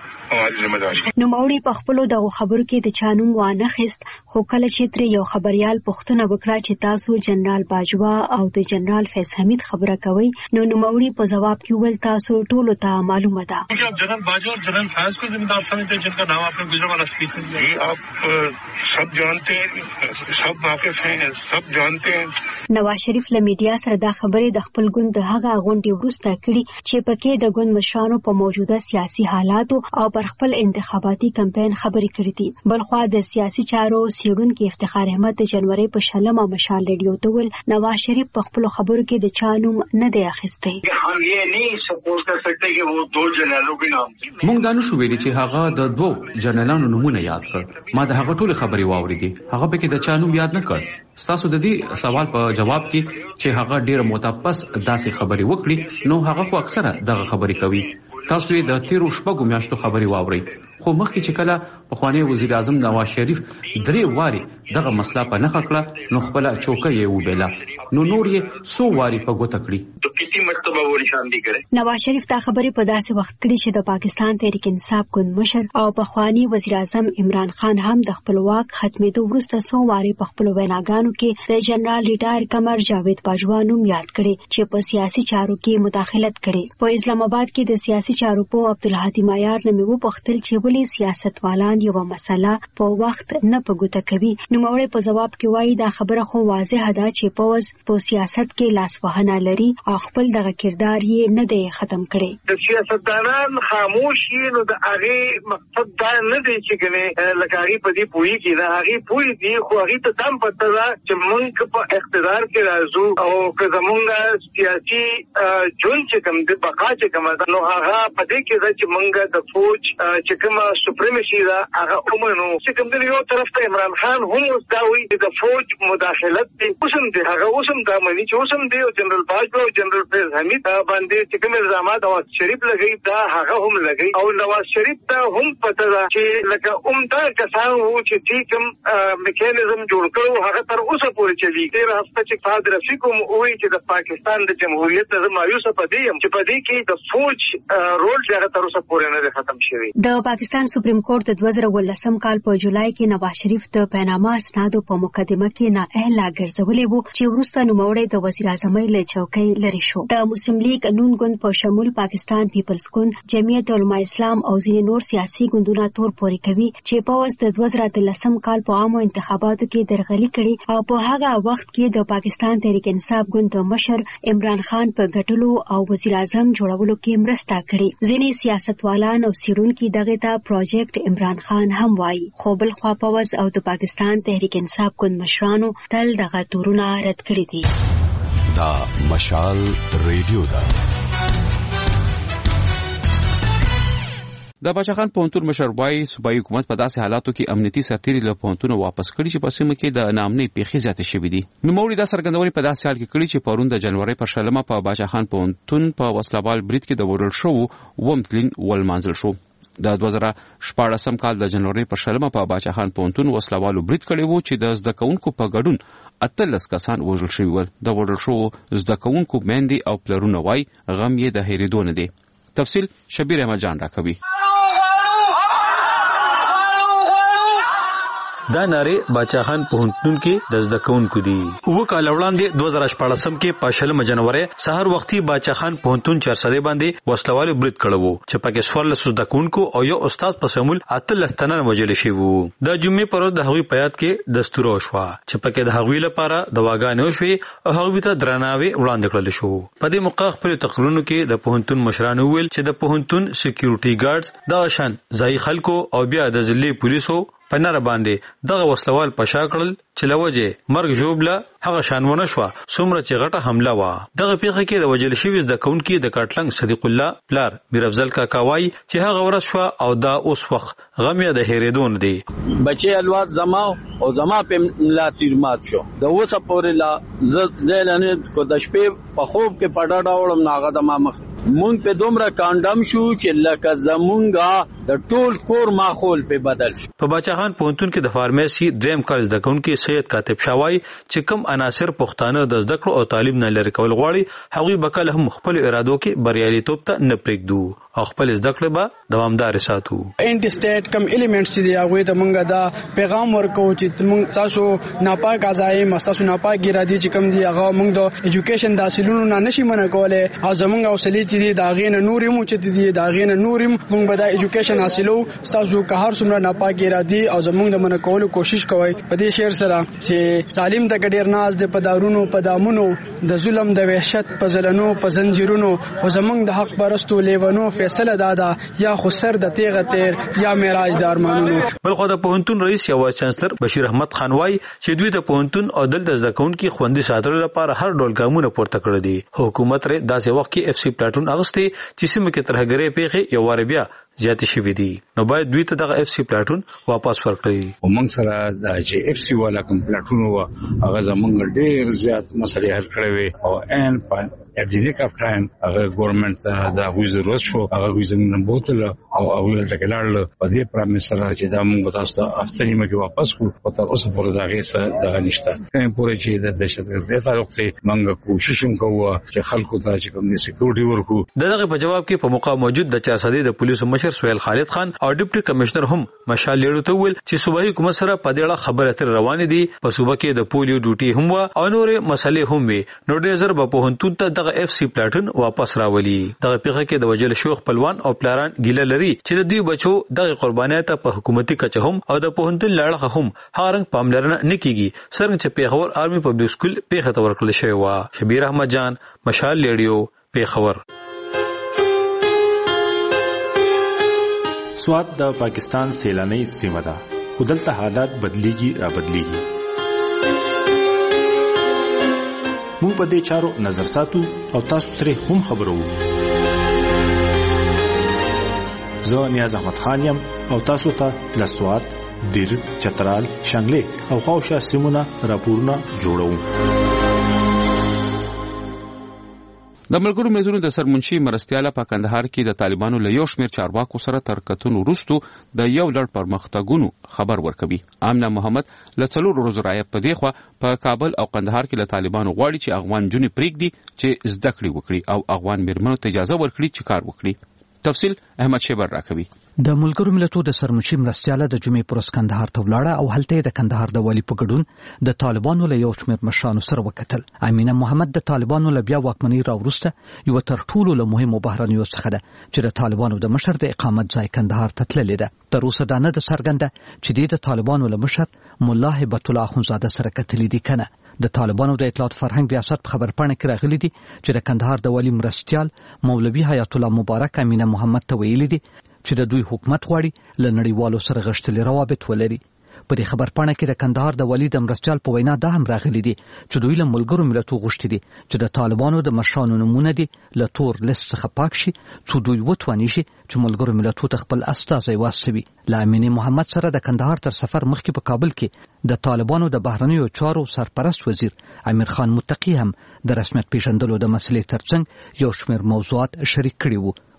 نو موري په خپل دغه خبرو کې د چانوم وانه خست خو کله چې تر یو خبريال پښتنه وکړه چې تاسو جنرال باجوا او د جنرال فیض حمید خبره کوي نو نو موري په جواب کې ول تاسو ټول ته معلومه ده कि आप जनरल बाजवा और जनरल फैज को जिम्मेदार समझते हैं जिनका नाम आपने गुजरावाला स्पीच में लिया. आप सब जानते हैं, सब वाकिफ हैं, सब जानते हैं. نواز شریف له میډیا سره دا خبرې د خپل ګوند د هغه غونډې وروسته کړي چې پکې د ګوند مشرانو په موجوده سیاسي حالاتو او پر خپل انتخاباتي کمپاین خبرې کړې دي. بلخوا د سیاسي چارو سیړونکو افتخار احمد د جنوري په شلمه مشال ریډیو ته ول نواز شریف په خپل خبرو کې د چانوم نه دی اخیستی. हम ये नहीं सपोज कर सकते कि वो दो जनरलों के नाम مونږ دا نشو ویلي چې هغه د دوه جنرالانو نمونه یاد کړ. ما د هغه ټول خبرې واوریدې. هغه به کې د چانوم یاد نه کړ. تاسو د دې سوال په جواب کې چې هغه ډیر متپس داسې خبرې وکړي نو هغه خو اکثره دغه خبرې کوي. تاسو یې د تیرو شپږو میاشتو خبرې واورئ. خو مخکې چې کله پخوانی وزیر اعظم نواز شریف درې واري دغه مسله په نخښه کړه نو خپل چوکۍ یې وبېله نو نور یې سو واري په ګوته کړی. تو کسی مرتبه و نشاندهی کړي. نواز شریف دا خبرې په داسې وخت کړي چې د پاکستان تحریک انصاف ګوند مشر او پخوانی وزیر اعظم عمران خان هم د خپل واک ختمېدو وروسته سو واري په خپل ویناګانو کې د جنرال ریټایر قمر جاوید باجوا نوم یاد کړي چې په سیاسي چارو کې مداخلت کړي. په اسلام آباد کې د سیاسي چارو په عبدالهادي مایار نه مې وپوښتل چې ولې سیاستوالان یو مسله په وخت نه پګوته کوي. نو موري په جواب کې وایي دا خبره خو واضحه ده چې پوز په سیاست کې لاس وهنه لري او خپل دغه کردار یې نه دی ختم کړي. د سیاستدانان خاموشي نو د هغه مقصد دا نه دی چې ګنې لکاري په دې پوي کې نه هغه پوي دي خو هغه ته دم پته ده چې موږ په اقتدار کې راځو او که زمونږ سیاسي جون چې کوم د بقا چې کوم نو هغه په دې کې چې موږ د فوج چې کوم سپریمسی دا هغه اومنو چې کوم د یو طرف ته عمران خان هم اوسداوي د فوج مداخلت دی اوسم دی هغه اوسم دا مانی چې اوسم دی او جنرال باجوا او جنرال فیض حمید باندې چې کوم الزامات او شریف لګي دا هغه هم لګي او نواز شریف ته هم پته ده چې لکه عمده کسان وو چې دې کوم میکانیزم جوړ کړو هغه تر اوسه پورې چلی. تیر هفته چې فاد رفیق هم وایي چې د پاکستان د جمهوریت د مایوسه پدې هم چې پدې کې د فوج رول چې هغه تر اوسه پورې نه ختم شوی. د پاکستان سپریم کورټ د دوه زره ولسم کال په جولای کې نواز شریف د پاناما اسنادو په مقدمه کې نااهله ګرځولې وو چې وروسته نوموړی د وزیر اعظم له چوکۍ لرې شو. د مسلم لیگ نون ګوند په شمول پاکستان پیپلز ګوند، جمعیت علماء اسلام او ځینې نور سیاسي ګوندونه تور پورې کوي چې په وس د دوه زره اتلسم کال په عامو انتخاباتو کې درغلي کړي او په هغه وخت کې د پاکستان تحریک انصاف ګوند مشر عمران خان په ګټلو او وزیر اعظم جوړولو کې مرسته کړې. ځینې سیاستوالان او سیرونکو دغه ته پروجیکټ عمران خان هم وایي، خو بل خوا پوز او د پاکستان تحریک انصاف ګوند مشرانو تل دغه تورونه رد کړي دي. دا مشال ریډیو دا د باچا خان پونتون مشر وایي صوبایي حکومت په داسې حالاتو کې امنیتي سرتیري له پونتونه واپس کړي چې په سیمه کې د ناامنۍ پیښې زیاتې شوې دي. نوموړي دا څرګندونې په داسې حال کې کړي چې پرون د جنوري پر شلمه په باچا خان پونتون په وسلوال برید کې د وړل شو ومتلین ولمانځل شو. د دوه زره شپاړسم کال د جنوري پر شلمه په باچا خان پوهنتون وسلوالو برید کړی وو چې د زده کوونکو په ګډون اتلس کسان وژل شوي ول. د وژل شوو زده کوونکو میندې او پلرونه وایي غم یې د هېرېدو نه دی. تفصیل شبیر احمد جان راکوي. دا ناره باچا خان پوهنتون کې د زده کوونکو دي. اوه کاله وړاندې دوه زره شپاړسم کې په شلمه جنوري سهار وختي باچا خان پوهنتون چارسدې باندې وسلوالو برید کړی وو چې پکې څوارلس زده کوونکو او یو استاد په شمول اتلس تنه وژل شوي وو. د جمعې پر ورځ د هغوی په یاد کې دستور وشوه چې پکې د هغوی لپاره دواګانې وشوې او هغوی ته درناوی وړاندې کړل شو. په دې موقع خپل تقریرونو کې د پوهنتون مشرانو ویل چې د پوهنتون سکیورټي ګارډز د شان ځای خلکو او بیا د ضلعي پولیسو په نره باندې دغه وسلوال پشا کړل چې لوجه مرګ جوړبله هغه شانونه شو څومره چې غټه حمله وا. دغه پیښه کې د وجل شوی د کونکي د کاټلنګ صدیق الله پلار میر افضل کاکا وای چې هغه ورځ شو او دا اوس وخت غم یې د هېرېدون دی. بچي الواد زما او زما په ملا تیر مات شو د اوسه پورې لا زلنه کو د شپې په خوب کې پډا ډاولم ناغه د ما مخ مونږ په دومره کاندم شو چې لکه زمونږه د ټول کور ماحول په بدل شو. په باچا خان پوهنتون کې د فارمیسي دویم کال زده کوونکي سید کاتب شاوای چې کم عناصر پښتانه د زده کړو او تعلیم نه لري کول غواړي هغوی به کله هم خپل ارادو کې بریالیتوب ته نه پرېږدو او خپل زده کړې به دوامدار ساتو. انټي سټیټ کم الیمنټس دي هغه ته مونږ دا پیغام ورکو چې مونږ تاسو ناپاک ازای مستاسو ناپاک ګرادي چې کم دي هغه مونږ د ایجوکیشن د حاصلونو نه نشي منع کوله او زمونږ اوسلې چې دي دا غینه نورې مو چې دي دا غینه نورې مونږ به د ایجوکیشن حاصلو تاسو که هر څومره ناپاک ګرادي او زمونږ د منع کولو کوشش کوي. په دې شعر سره چې ظالم د ګډیر ناز د پدارونو پدامونو د ظلم د وحشت په زلنو په زنجیرونو او زمونږ د حق پرستو لیوانو فیصله دادا یا خو سر د تیغه تیر یا معراج د ارمانونو. بلخو د پوهنتون رئیس یا وایس چانسلر بشیر احمد خان وای چې دوی د پوهنتون او دلته زده کوونکي خوندي ساتلو لپاره هر ډول ګامونه پورته کړی دي. حکومت ر داسې وخت کې اف سی پلاټون اغسته چې سیمه کې ترهګرې پیښې یو وار بیا زیات شوي دي نو باید دوی ته دغه اف سی پلاټون واپس ورکړي. ومنګ سره د چې اف سی والا کوم پلاټون و هغه زمونږ ډېر زیات مسلې حل کړې وي او ان په ابجینیک اف ټایم هغه ګورنمنت دا غوښ ضرورت شو هغه زمونږ بوتل او او د کلال په دې پرامه سره چې دا موږ تاسو ته افتنی مګي واپس کو او تر اوسه پورې دا غیسه دغه نشته. کوم پورې چې د دهشتګردۍ تعلق ته موږ کوشش وکړو چې خلکو ته چې کوم سکیورټي ورکو. دغه په جواب کې په موقع موجود د چارسدې د پولیسو مشر سہیل خالد خان او ډیپټي کمشنر هم مشال لیړو ته ویل چې صوبایي حکومت سره په دې اړه خبرې اترې روانې دي. په صوبه کې د پولیو ډیوټي هم او نورې مسلې هم وي نو ډېر زر په پوهنتون ته دغه اف سی پلاټون واپس راولي. دغه پیښه کې د وجل شو خپلوان او پلاران ګیله لري چې د دوی بچو دغه قربانۍ ته په حکومتي کچه هم او د پوهنتون لاړه هم هارنګ پاملرنه نکېږي څنګه چې پیښور آرمي پبلک سکول پیښه ته ورکړل شوی و. شبیر احمد جان مشال لیډیو پیښور. سوات د پاکستان سیلاني سیمه ده خو دلته حالات بدلیږي را بدلیږي. موږ په دې چارو نظر ساتو او تاسو ترې هم خبرو. زه نیاز احمد خان یم او تاسو ته له سوات دیر چترال شانګلې او خواوشا سیمونه راپورونه جوړوم. د ملګرو ملتونو د سرمنشي مرستیاله په کندهار کې د طالبانو له یو شمېر چارواکو سره تر کتنو وروستو د یو لړ پرمختګونو خبر ورکوي. آمنه محمد له څلورو ورځو راهیسې په دې خوا په کابل او کندهار کې له طالبانو غواړي چې افغان نجونې پرېږدي چې زده کړې وکړي او افغان میرمنو ته اجازه ورکړي چې کار وکړي. تفصیل احمد شیبر راکوي. د ملګرو ملتونو د سرمنشي مرستیاله د جمعې پر ورځ کندهار ته ولاړه او هلته د کندهار د والي په ګډون د طالبانو له یو شمېر مشرانو سره وکتل. امینه محمد د طالبانو له بیا واکمنۍ راوروسته یو تر ټولو له مهمو بهرنیو څخه ده چې د طالبانو د مشر د اقامت ځای کندهار ته تللې ده. تر اوسه دا نه ده څرګنده چې د طالبانو له مشر ملا هبت الله اخونزاده سره کتلې دي کنه. د طالبانو د اطلاعات فرهنګ ریاست په خبرپاڼه کې راغلي دي چې د کندهار د والي مرستیال مولوي حیات الله مبارک امینه محمد ته ویلي دي چې د دوی حکومت غواړي له نړیوالو سره غښتلي روابط ولري. په دې خبرپاڼه کې د کندهار د والي د مرستیال په وینا دا هم راغلي دي چې دوی له ملګرو ملتونو غوښتي دي چې د طالبانو د مشرانو نمونه دي له تور لیست څخه پاک شي څو دوی وتواني شي چې ملګرو ملتونو ته خپل استازي واستوي. له امینه محمد سره د کندهار تر سفر مخکې په کابل کې د طالبانو د بهرنیو چارو سرپرست وزیر امیر خان متقی هم د رسمیت پیژندلو د مسلې ترڅنګ یو شمېر موضوعات شریک کړي وو.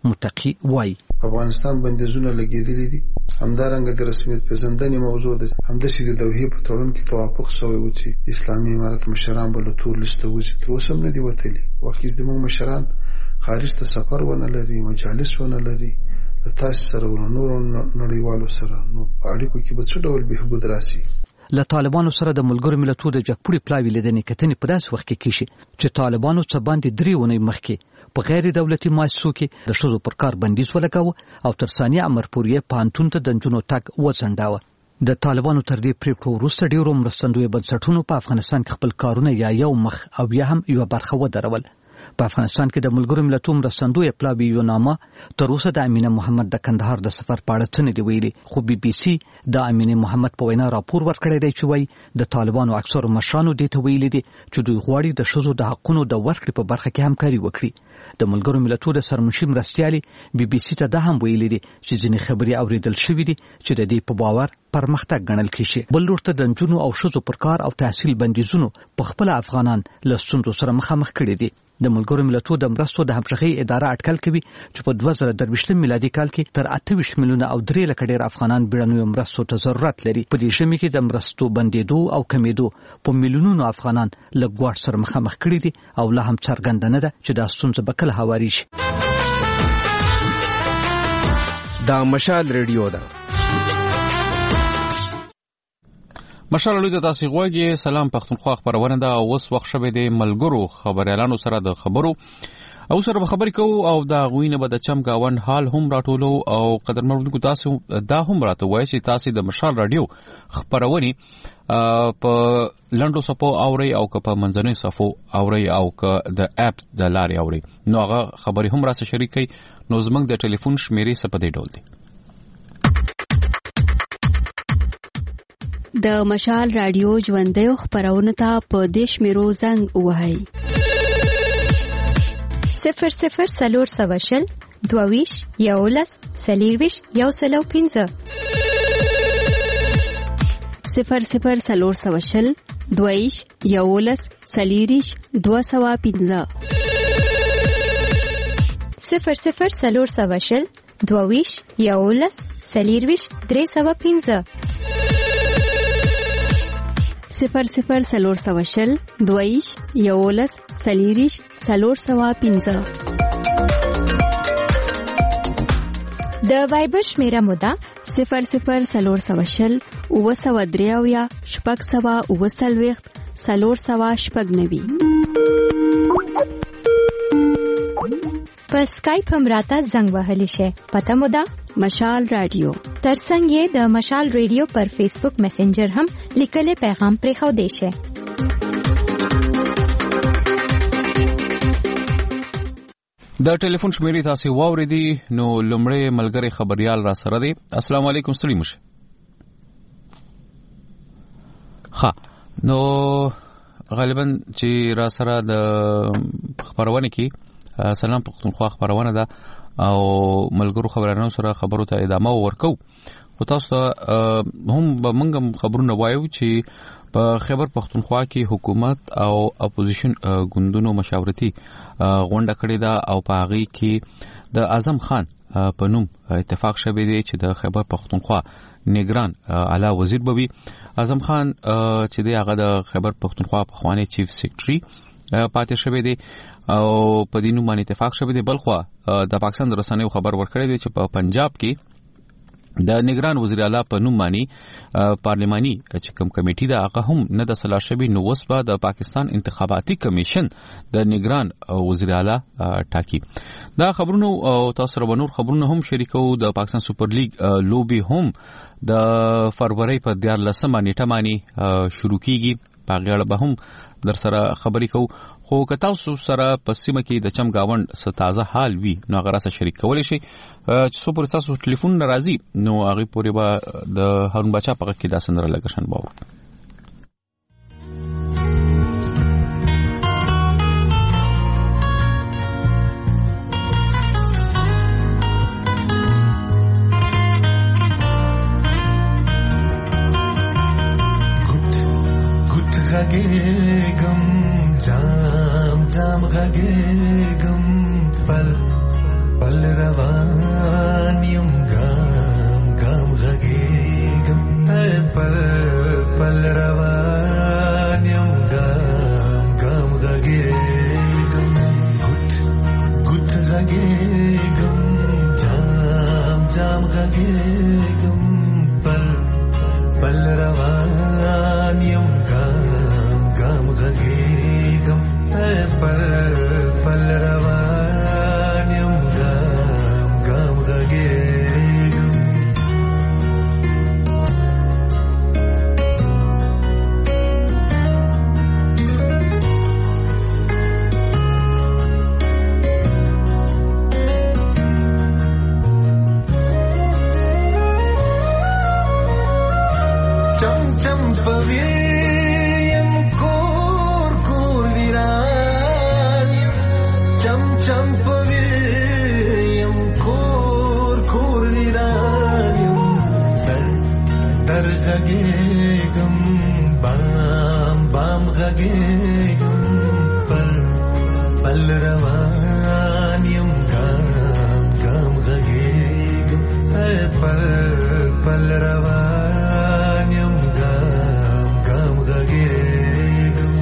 متقی وایي افغانستان بندیزونه لګیدلې دي همدارنګه د رسمیت پېژندنې موضوع د همداسې د دوحې په تړون کې توافق شوی و چې اسلامي امارت مشران به له تور لیسته وځي تر اوسه هم نه دي وتلي وخت زموږ مشران خارج ته سفر ونه لري مجالس ونه لري د تاسو سره ورو نور نړیوالو سره نو اړیکو کې به څه ډول بهبود راسي له طالبانو سره د ملګرو ملتونو د جګپوړي پلاوی لیدنې کتنې په داسې وخت کې کیږي چې طالبانو څه باندې درې ونې مخکې په غیر دولتي مؤسسو کې د ښځو پر کار بندیز ولګاوه او تر ثانیه امر پورې پانتون ته د نجونو تګ وځنډاوه د طالبانو تر دې پریکړو وروسته ډیرو مرستندوی بنسټونو په افغانستان کې خپل کارونه یا یو مخ او یا هم یو برخه ودرول په افغانستان کې د ملګرو ملتونو مرستندوی پلاوی یو نامه تر اوسه د امینه محمد د کندهار د سفر په اړه څه نه دی ویلي خو بي بي سي د امینه محمد په وینا راپور ورکړی دی چې وایي د طالبانو اکثرو مشرانو دې ته ویلي دي چې دوی غواړي د ښځو د حقونو د ورکړې په برخه کې همکاري وکړي د ملګرو ملتونو د سرمنشي مرستیالي بي بي سي ته دا هم ویلي دي چې ځینې خبرې اوریدل شوې دي چې د دې په باور پرمختګ ګڼل کیږي بل لور ته د نجونو او ښځو پر کار او تحصیل بندیزونو په خپل افغانان له ستونزو سره مخامخ کړي دي د ملګرو ملتونو د مرستو د همغږۍ اداره اټکل کوي چې په دوه زره درویشتم میلادي کال کې تر اته ویشت میلیونه او درې لکه ډیر افغانان بیړنیو مرستو ته ضرورت لري په دې ژمي کې د مرستو بندیدو او کمیدو په میلیونونو افغانان له ګواښ سره مخامخ کړي دي او لا هم څرګنده نه ده چې دا ستونزه به کله هواري شي دا مشال ریډیو ده مشال ریډیو د تاسو غوږی سلام پښتونخوا خبرونه ده او اوس وخت شوه د ملګرو خبريالانو سره د خبرو او سره خبرې کوو او دا غوینه به د چم گاوند حال هم راټولو او قدرمنو تاسو دا هم راته وایي چې تاسو د مشال رادیو خبرونه په لندو صفو اوري او په منځنۍ صفو اوري او د اپ د لارې اوري نو هغه خبرې هم راسه شریکي نو زمنګ د ټلیفون شمیرې سپدې ډول دي د مشال رادیو ژوندۍ خبرونه ته په دیش میرو زنګ وهاي صفر صفر سلور سواشل دوویش یولس سلیرویش یو سلو پینزه صفر صفر سلور سواشل دوویش یولس سلیریش دو سوا پینزه صفر صفر سلور سواشل دوویش یولس سلیرویش درې سوا پینزه صفر صفر سلور سواشل دویش یولس سلیریش سلور سوا پینزه د وایبر شمیره مودا صفر صفر سلور سواشل اوه سوا دریاویا شپږ سوا اوه سلویخت سلور سوا شپږ نوي په سکایپ هم راته زنګ وهلی شي پته مودا مشال رادیو ترڅنګ یې د مشال رادیو پر فیسبوک میسنجر هم لیکلي پیغام پرې خو دی شي د ټلیفون شمیرې تاسو واوریدي نو لمړی ملګری خبريال را سره دی السلام علیکم ستړي مشه ها نو غالبا چې را سره د خبرونه کې سلام پښتونخوا خبرونه ده او ملګرو خبرانو سره خبرو ته ادامه ورکو خو تاسو ته هم به موږ خبرونه وایو چې په خیبر پښتونخوا کې حکومت او اپوزیشن ګوندونو مشاورتي غونډه کړې ده او په هغه کې د اعظم خان په نوم اتفاق شوی دی چې د خیبر پښتونخوا نگران اعلی وزیر بوي اعظم خان چې دی هغه د خیبر پښتونخوا په خوانی چیف سیکریټري پاتې شوی دی او په دینو باندې اتفاق شوی دی بلخوا د پاکستان د رسنیو خبر ورکړی دی چې په پنجاب کې د نگران وزیر اعلی په نوم باندې پارلماني چې کوم کمیټي دا هغه هم نه د سلا شوی نو وسبه د پاکستان انتخاباتي کمیشن د نگران وزیر اعلی ټاکی دا خبرونو او تاسو سره نور خبرونه هم شریکو د پاکستان سپر لیګ لوبي هم د فروری په دیارلسمه نیټه باندې شروع کیږي پاغړ به هم در سره خبرې کوو خو که تاسو سره په سیمه کې د چم گاوند څه تازه حال وي نو هغه سره شریک کولی شي چې څو پر تاسو ټلیفون ناراضي نو هغه پورې به د هارون بچا په کې دا سندره لګشن باور غږېږم جام جام غږېږم پل پل روان یم ګام ګام غږیږم پل پل روان یم ګام ګام غږیږم ګوت ګوت غږیږم جام جام غږیږم پل پل روان یم ګام ګام غږیږم پل پل روان یم ګام ګام غږیږم چم چم پویم کور کور ویران چم چم پویم کور کور ویران در در غږیږم بام بام غږیږم پل پل روان یم ګام ګام غږیږم پل پل روان یم ګام ګام غږیږم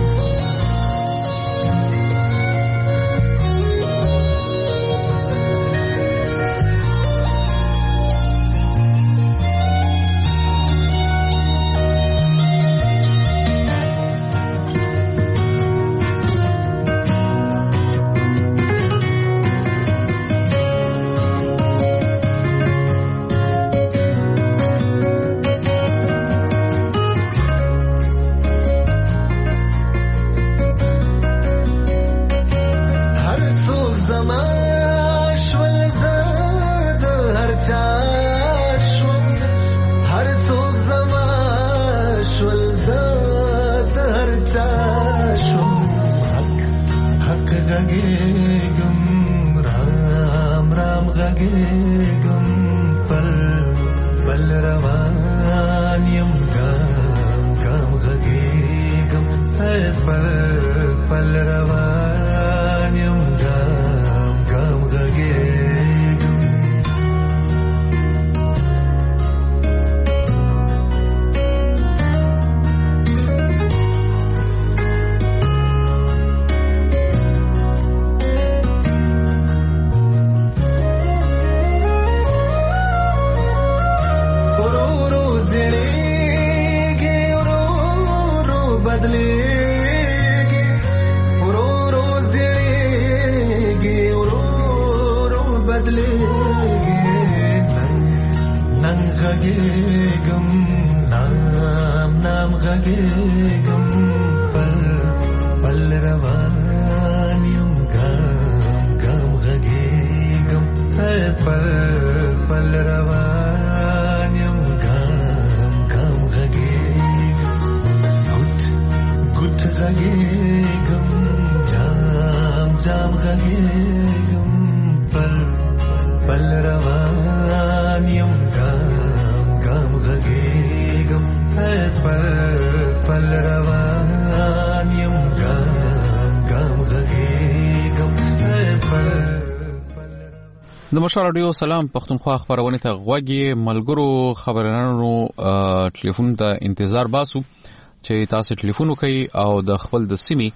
د مشال رادیو سلام پښتونخوا خبرونه ته غوږی ملګرو خبرانو ټلیفون ته انتظار باسو چې تاسو ټلیفون وکړئ او د خپل د سیمې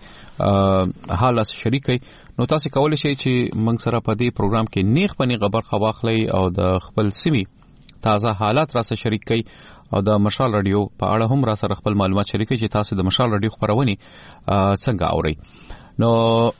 حالات شریک کړئ نو تاسو کولای شئ چې موږ سره په دې پروګرام کې نیغ پنی خبر خواخلئ او د خپل سیمې تازه حالات را سره شریک کړئ او د مشال رادیو په اړه هم را سره خپل معلومات شریک کړئ چې تاسو د مشال رادیو خبرونه څنګه اورئ نو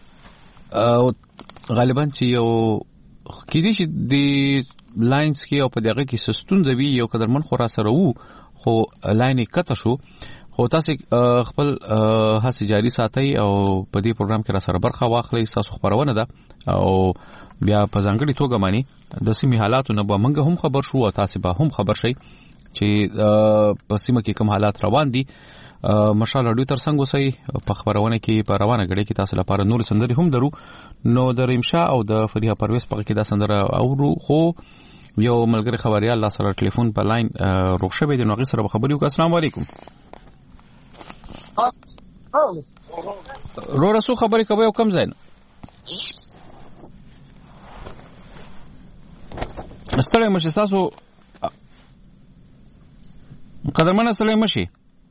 غالبا چې یو کې دي چې د لاینز کې او په دغه کې سستون زوی یو قدرمن خورا سره وو خو لاین کته شو خو تاسو خپل هڅه جاری ساتي او په دې پروګرام کې را سره برخه واخلئ تاسو خبرونه ده او بیا په ځانګړي توګه مانی د سیمې حالاتو نه به موږ هم خبر شو او تاسو به هم خبر شئ چې په سیمه کې کوم حالات روان دي مشال رادیو تر څنګه وسی په خبرونه کې په روانه غړي کې تاسو لپاره نور سندري هم درو نو د ریمشا او د فریحه پرویز په کې دا سندره اورو خو یو ملګری خبري الله سره ټلیفون په لاین روښه به د نوغي سره خبري وکړه. السلام علیکم. رو رسو خبري کوي او کم زین ستړی مشي تاسو قدرمنه ستړی مشي.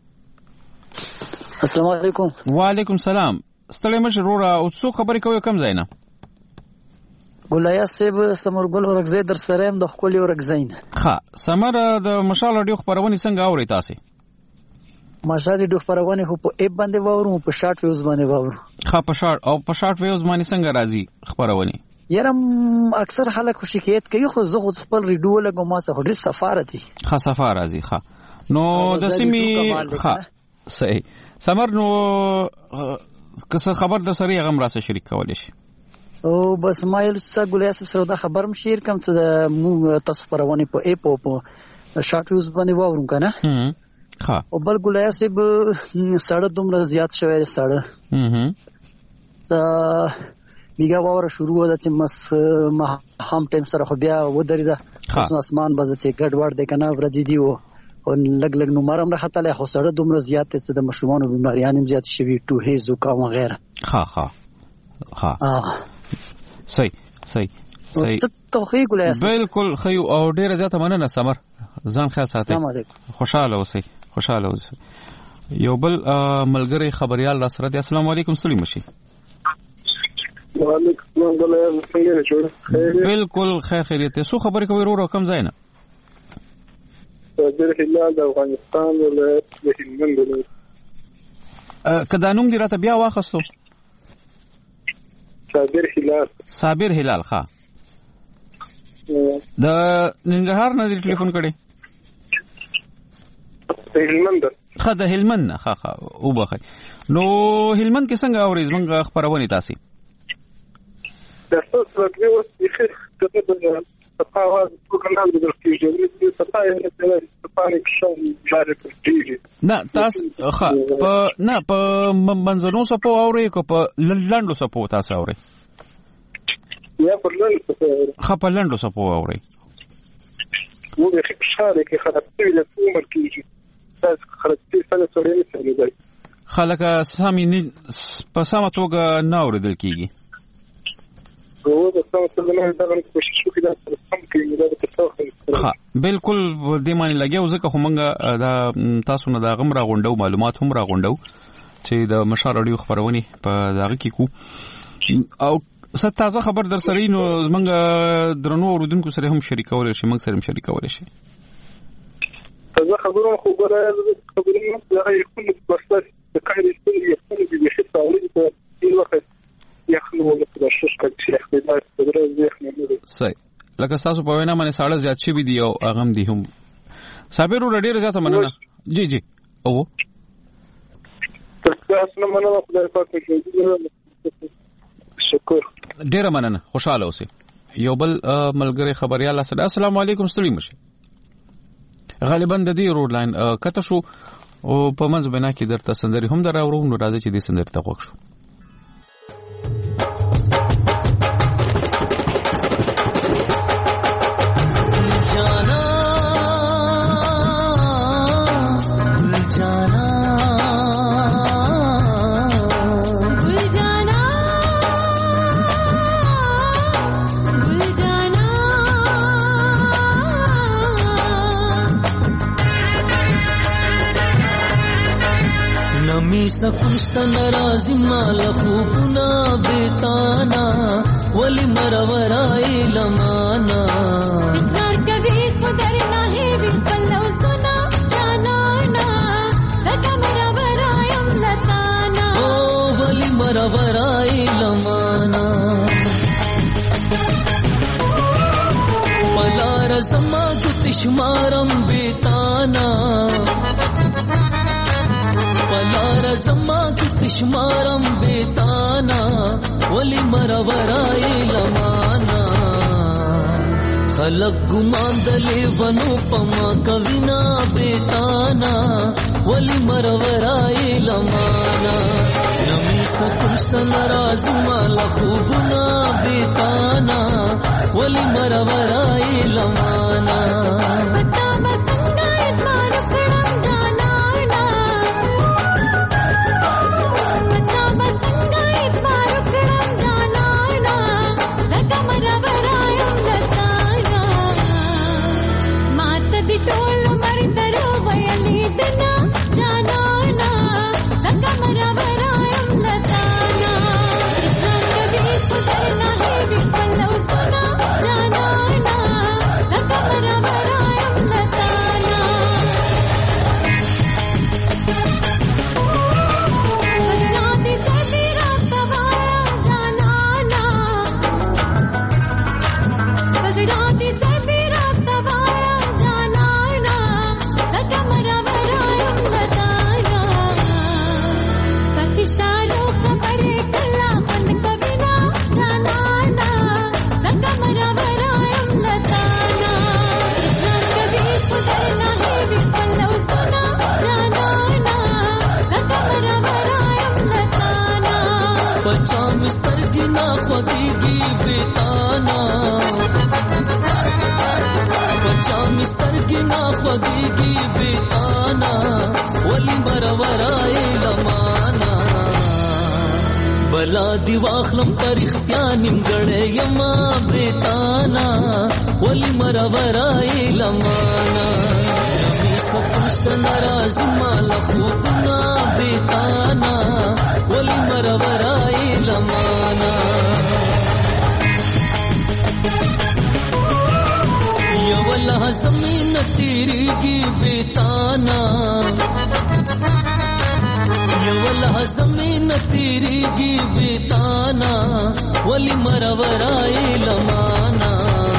السلام علیکم. وعلیکم السلام. ستړی مشي وروره او څو خبرې کوي کم ځای نه؟ ګلیا صاحب سمرګل ورغزی در سره هم د خپل ورغزین. ها سمر د مشال رادیو خبرونه څنګه اوري تاسو؟ مشال رادیو خبرونه خو په ایپ باندې وورو په شارټ ویوز باندې وورو. ها په شارټ او په شارټ ویوز باندې څنګه راځي خبرونه؟ یارم اکثر خلک شکایت کوي خو زه خو خپل ریډیو لګو ما څه ډیر سفارتي. ها سفار راځي. ها نو د سیمې ها صحیح. سمر نو که خبر در سره غم راسه شریک کولای شي. او بس ما یو څه ګولیا صاحب سره دا خبرم شیر کوم چې د مو تاسو پرونه په ایپ او په شارټ ویوز باندې وورم کنه. هم ها او بل ګولیا صاحب سړی دومره زیات شوی سړی. هم څه میګه وره شروع ده چې مس ما هم ټیم سره خو بیا ودرېده. خاص اسمان باز چې ګډ وړ دی کنه ورځې دی او لګ لګ نو مرام راحته له خو سړی دومره زیات چې د مشرومانو بیماریان هم زیات شوي ټوهې زکام وغیرہ. ها ها ها صحیح صحیح صحیح توفیق ګلیا بالکل خیو او ډیره زیاته مننه سمر. ځان خیال ساتئ. السلام علیکم. خوشاله اوسئ خوشاله اوسئ. یو بل ملګری خبريال را سره دی. السلام علیکم. ستړي مشي. وعلیکم السلام. ګلیا څنګه جوړ؟ بالکل خیر خیریت. سو خبرې کوي ورو کم ځای نه؟ صابر هلال د افغانستان ولایت د هلمند ولایت. کدا نوم دې راته بیا واخستو؟ صابر هلال. صابر هلال. ښه د ننګرهار نه دې ټلیفون کړی؟ د هلمند. ښه د هلمند نه. ښه ښه وبخئ. نو هلمند کې څنګه اورئ زموږ خبرونه تاسو؟ د تاسو راځي اوس یې څه په اواز په کانال د درکېږي چې پتاي نه پاره کې جاري کوي. نه تاسو ښه په نه په منځنو سپو اورئ کو په لندو سپو تاسو اورئ؟ یا په لندو سپو اورئ. ښه په لندو سپو اورئ. مو به خې شاره کې خرابتي له عمر کېږي. تاسو خرابتي څنګه سوري نه دی. خلک سامي په سمه توګه نه اوریدل کېږي. او د څو څه نه دا غوښتل کوشش وکړي دا سم کې دا تاسو ها بالکل د معنی لګیو ځکه خو مونږه دا تاسو نه دا غم را غونډو معلومات هم را غونډو چې د مشال رادیو خبرونه په دغه کې کو او ست تازه خبر در سره نو مونږ درنو اوردونکو سره هم شریکول شي مونږ سره هم شریکول شي. تازه خبرونه خو ګورای خبرونه دا یو خپل پرسته د کاري ستوري یو خپل دي چې تاسو په دې وخت یخنو ولا پرشش کړي چې دا ستاسو یخنو. صحیح. لکه تاسو په وینا باندې ساړه زیات شي دي او اغم دي هم. صابر ور ډیر زیاته مننه. جی جی او تاسو نه مننه خدای پاک دې شکر. ډیر مننه. خوشاله اوسئ. یو بل ملګری خبريال سره. السلام علیکم. ستړي مشي. غالبا د دې روډ لاین کته شو او په منځ بنا کې درته سندري هم دراورو نو راځي چې دې سندري ته وښو. سکوستن رازی مال خوبنا بیتانا ولی مرورای لمانا اقرار کبھی خدر ناہی بکل لو سنا جانانا لگا مرورای املتانا او ولی مرورای لمانا پلا رزما کتشمارم بیتانا پلار زما کی کشمارم بیتانا ولی مرورای لمانا خلق گمان دلی ونو پما کوینا بیتانا ولی مرورای لمانا نمی سکوستن رازما لخوبنا بیتانا ولی مرورای لمانا بلا دی واخلم پرختیا نیمګړې یما بیتانا ولی مرورای لمانا می سپوس ناراض مال خونا بیتانا ولی مرورای لمانا یا والله زمین تیریږي بیتانا والله زمین تیریږي بیتانا ولی مرورای لمانا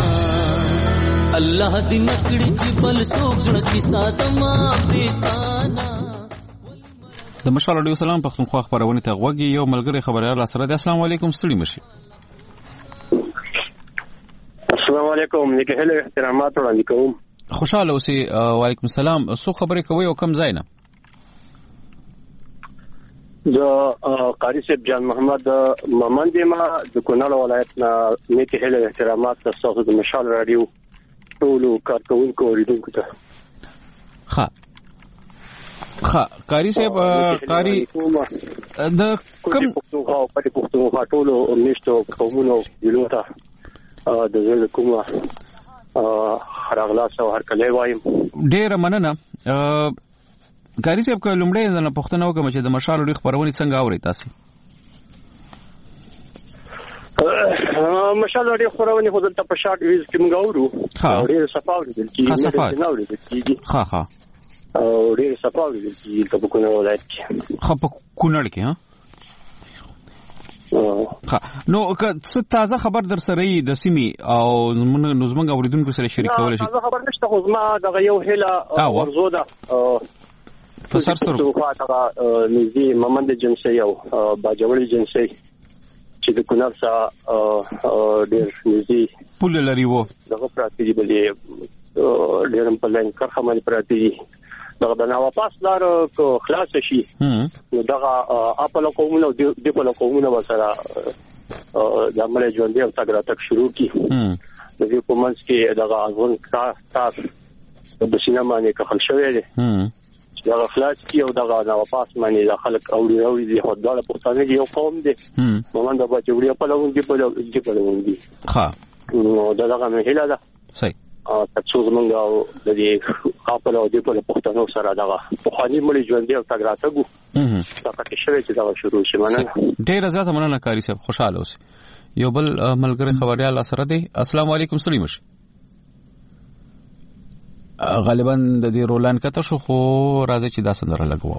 الله دې نکړي چې بل څوک زړه کې ساتما بیتانا. د مشال رادیو سلام پښتونخوا خبرونه ته غوږی یو ملګری خبريال سره د السلام علیکم ستړي مشي. السلام علیکم نیکه هله احترامات وړاندې کوم. خوشاله اوسئ. وعلیکم السلام. سو خبرې کوي او کم ځای نه؟ د قاری صاحب جان محمد محمد ما د کونړ ولایت نه نیکه هله احترامات تاسو د مشال رادیو ټول کارکونکو اوریدونکو ته. ها ها قاری صاحب قاری د کوم پښتونخوا په پښتونخوا ټول میشتو قومونو ویلوته د زړه کومه خراغلاس او هر کله وایم ډیر مننه. قاری صاحب که لومړی د پښتنو کوم چې د مشال لري خبرونه څنګه اوري تاسو؟ مشال لري خبرونه خو دلته په شارټ ویز کې موږ اورو. ډیر صفاوري دل کې نه اوري دل کې. ها ها او ډیر صفاوري دل کې په کونړ ولایت کې. خو په کونړ کې ها ها نو که څه تازه خبر در سره د سیمې او نظمنګ اوریدونکو سره شریکول شي؟ تازه خبر نشته خو زما دغه یو هله ورزو ده په سر سره په خاطر نږدې محمد جنسي او باجوړي جنسي چې د کونړ سره ډېر نږدې پول لري وو دغه پراتی دی بلې ډېر په لین کرخه باندې پراتی دی دغه د نو واپس لار کو خلاص شي نو دغه خپل قومونه د خپل قومونه وسره د عمل ژوند دی او تاګراتک شروع کی د دې په منځ کې دغه ازون تاسو د سینما نه کخل شوې دي دغه خلاص کی او دغه نو واپس باندې د خلک اوري اوري دي خو دغه پښتانه یو قوم دي موږ د بچوړي په لون دی په لون دی په لون دی ها نو دغه مهله ده صحیح تاسو زمونږ د دې خپل او د پښتنو سره دغه په خاني ملي ژوند دی او تاګراتګو دا پکې شوی چې دا شروع شي مننه. ډیر زیاته مننه قاری صاحب. خوشاله اوسئ. یو بل ملګری خبريال سره دی. السلام علیکم ستړي مشي. غالبا د دې رولان کته شو خو راځي چې دا سندره لګوو.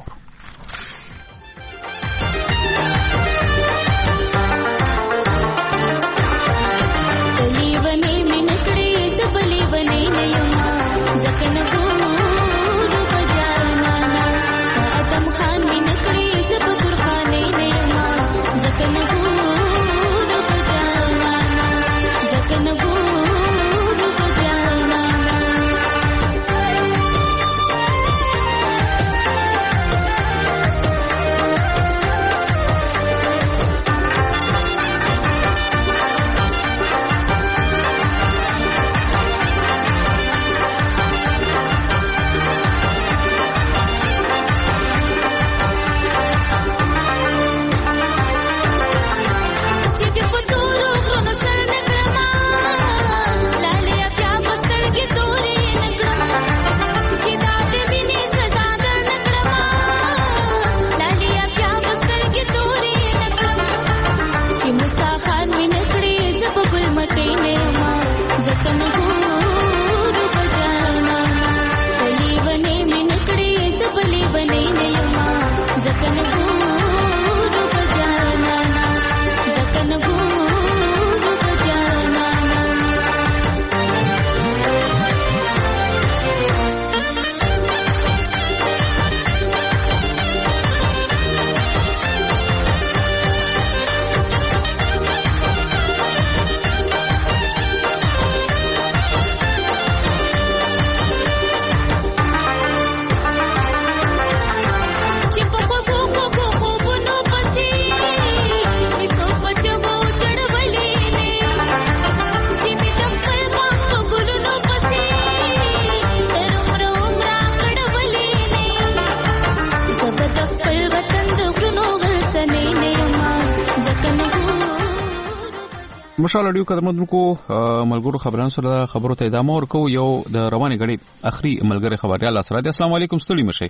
نه یما ځکه نه ګورو په جانانا ځکه نه ګورو په جانانا مشال اډیو قدرمنونکو ملګرو خبرانو سره خبرو ته ادامه ورکو. یو د رواني غړي اخري ملګری خبريال سره دی. السلام علیکم ستړي مشي.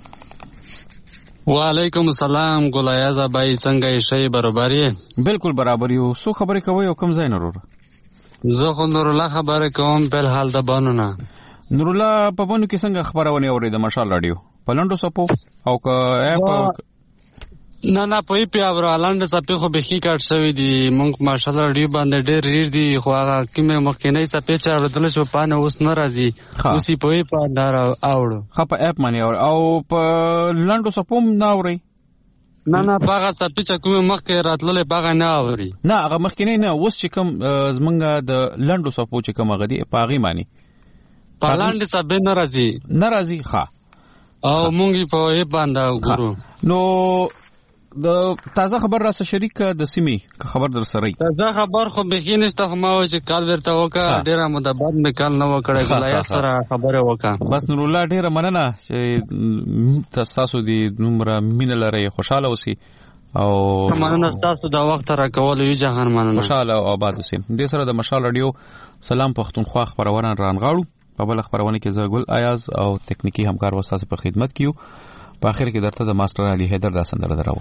وعلیکم السلام ګلایاز ابای څنګه شي برابرۍ؟ بالکل برابر یو. سو خبرې کوي او کوم ځای نه وروره؟ زه خو نور الله خبره کوم په حال د بانو نه. نور الله په بانو کې څنګه خبرونه اوري د مشال اډیو پلندو سپو او که اپ نه نه په پی اورالاند څخه خو به کی کارت شوی دی. مونږ ماشاءالله ډیر باندې ډیر ډیر دی خو هغه کیمه مخکینی څخه چې اورېدل شو پانه اوس نه راځي. اوسې په پی په دار اوړو خو په اپ باندې او په لاندو سپوم نه اوري. نه نه باغه څخه چې کومه مخکې راتللې باغه نه اوري. نه هغه مخکینی نه اوس چې کوم زمونږ د لاندو سپو چې کوم غدي پاغي مانی په لاند څخه نه راځي نه راځي ښه او مونږ په پی باندې ګورو. نو د تازه خبر را سره شریک د سیمې خبر در سره تازه خبر خو به کې نشته خو ما و چې کال ورته وکړه ډیره مده بعد مې کال نه وکړه ګلای سره خبره وکړه. بس نور الله ډیره مننه چې تاسو دې نمبر مين لري خوشاله اوسئ او مننه تاسو دا وخت را کول وی جهان مننه خوشاله او آباد اوسئ. د سره د مشال رادیو سلام پښتونخوا خبرونه رانغاړو. په بل خبرونه کې زه ګل ایاز او تکنیکی همکار واسطه په خدمت کیو. په اخر کې درته د ماستر علي حیدر دا سندره دراو.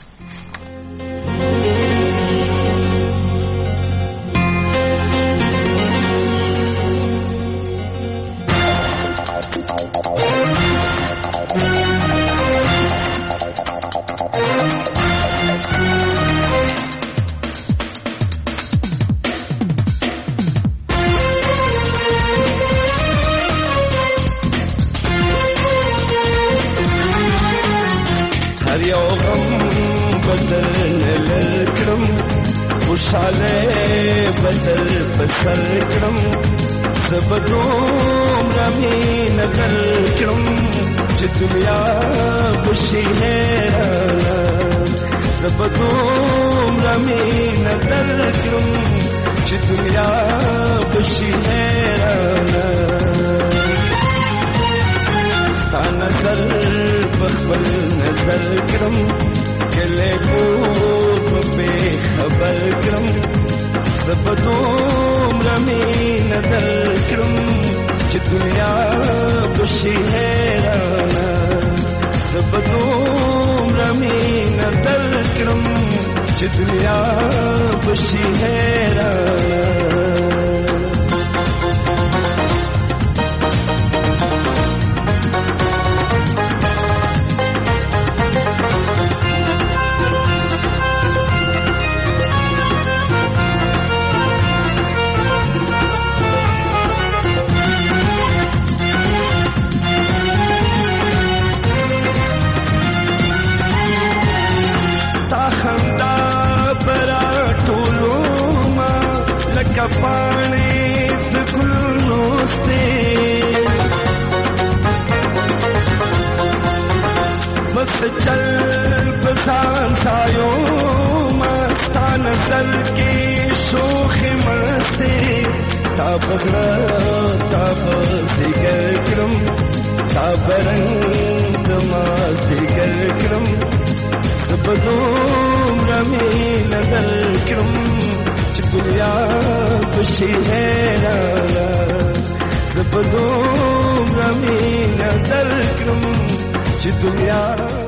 خوشاله بدل بدل کړم زبدوم رمي نظر کړم چې دنیا خوشي هرانه زبدوم رمي نظر کړم چې دنیا خوشي هرانه ستا نظر بخبل نظر کړم کله کو په خبر کړم زبدوم رمي نظر کړم چې دنیا خوشي هرانه زبدوم رمي نظر کړم چې دنیا خوشي هرانه کپانے دکلوں سے بس چل بسان سایوں مستان سر کی شوخ مستے تاب تاب سگر کرم تاب رنگ سگر کرم بدوم رمی نظر کرم دنیا خوشی هرانه زبدوم رمی نظر کرم چې دنیا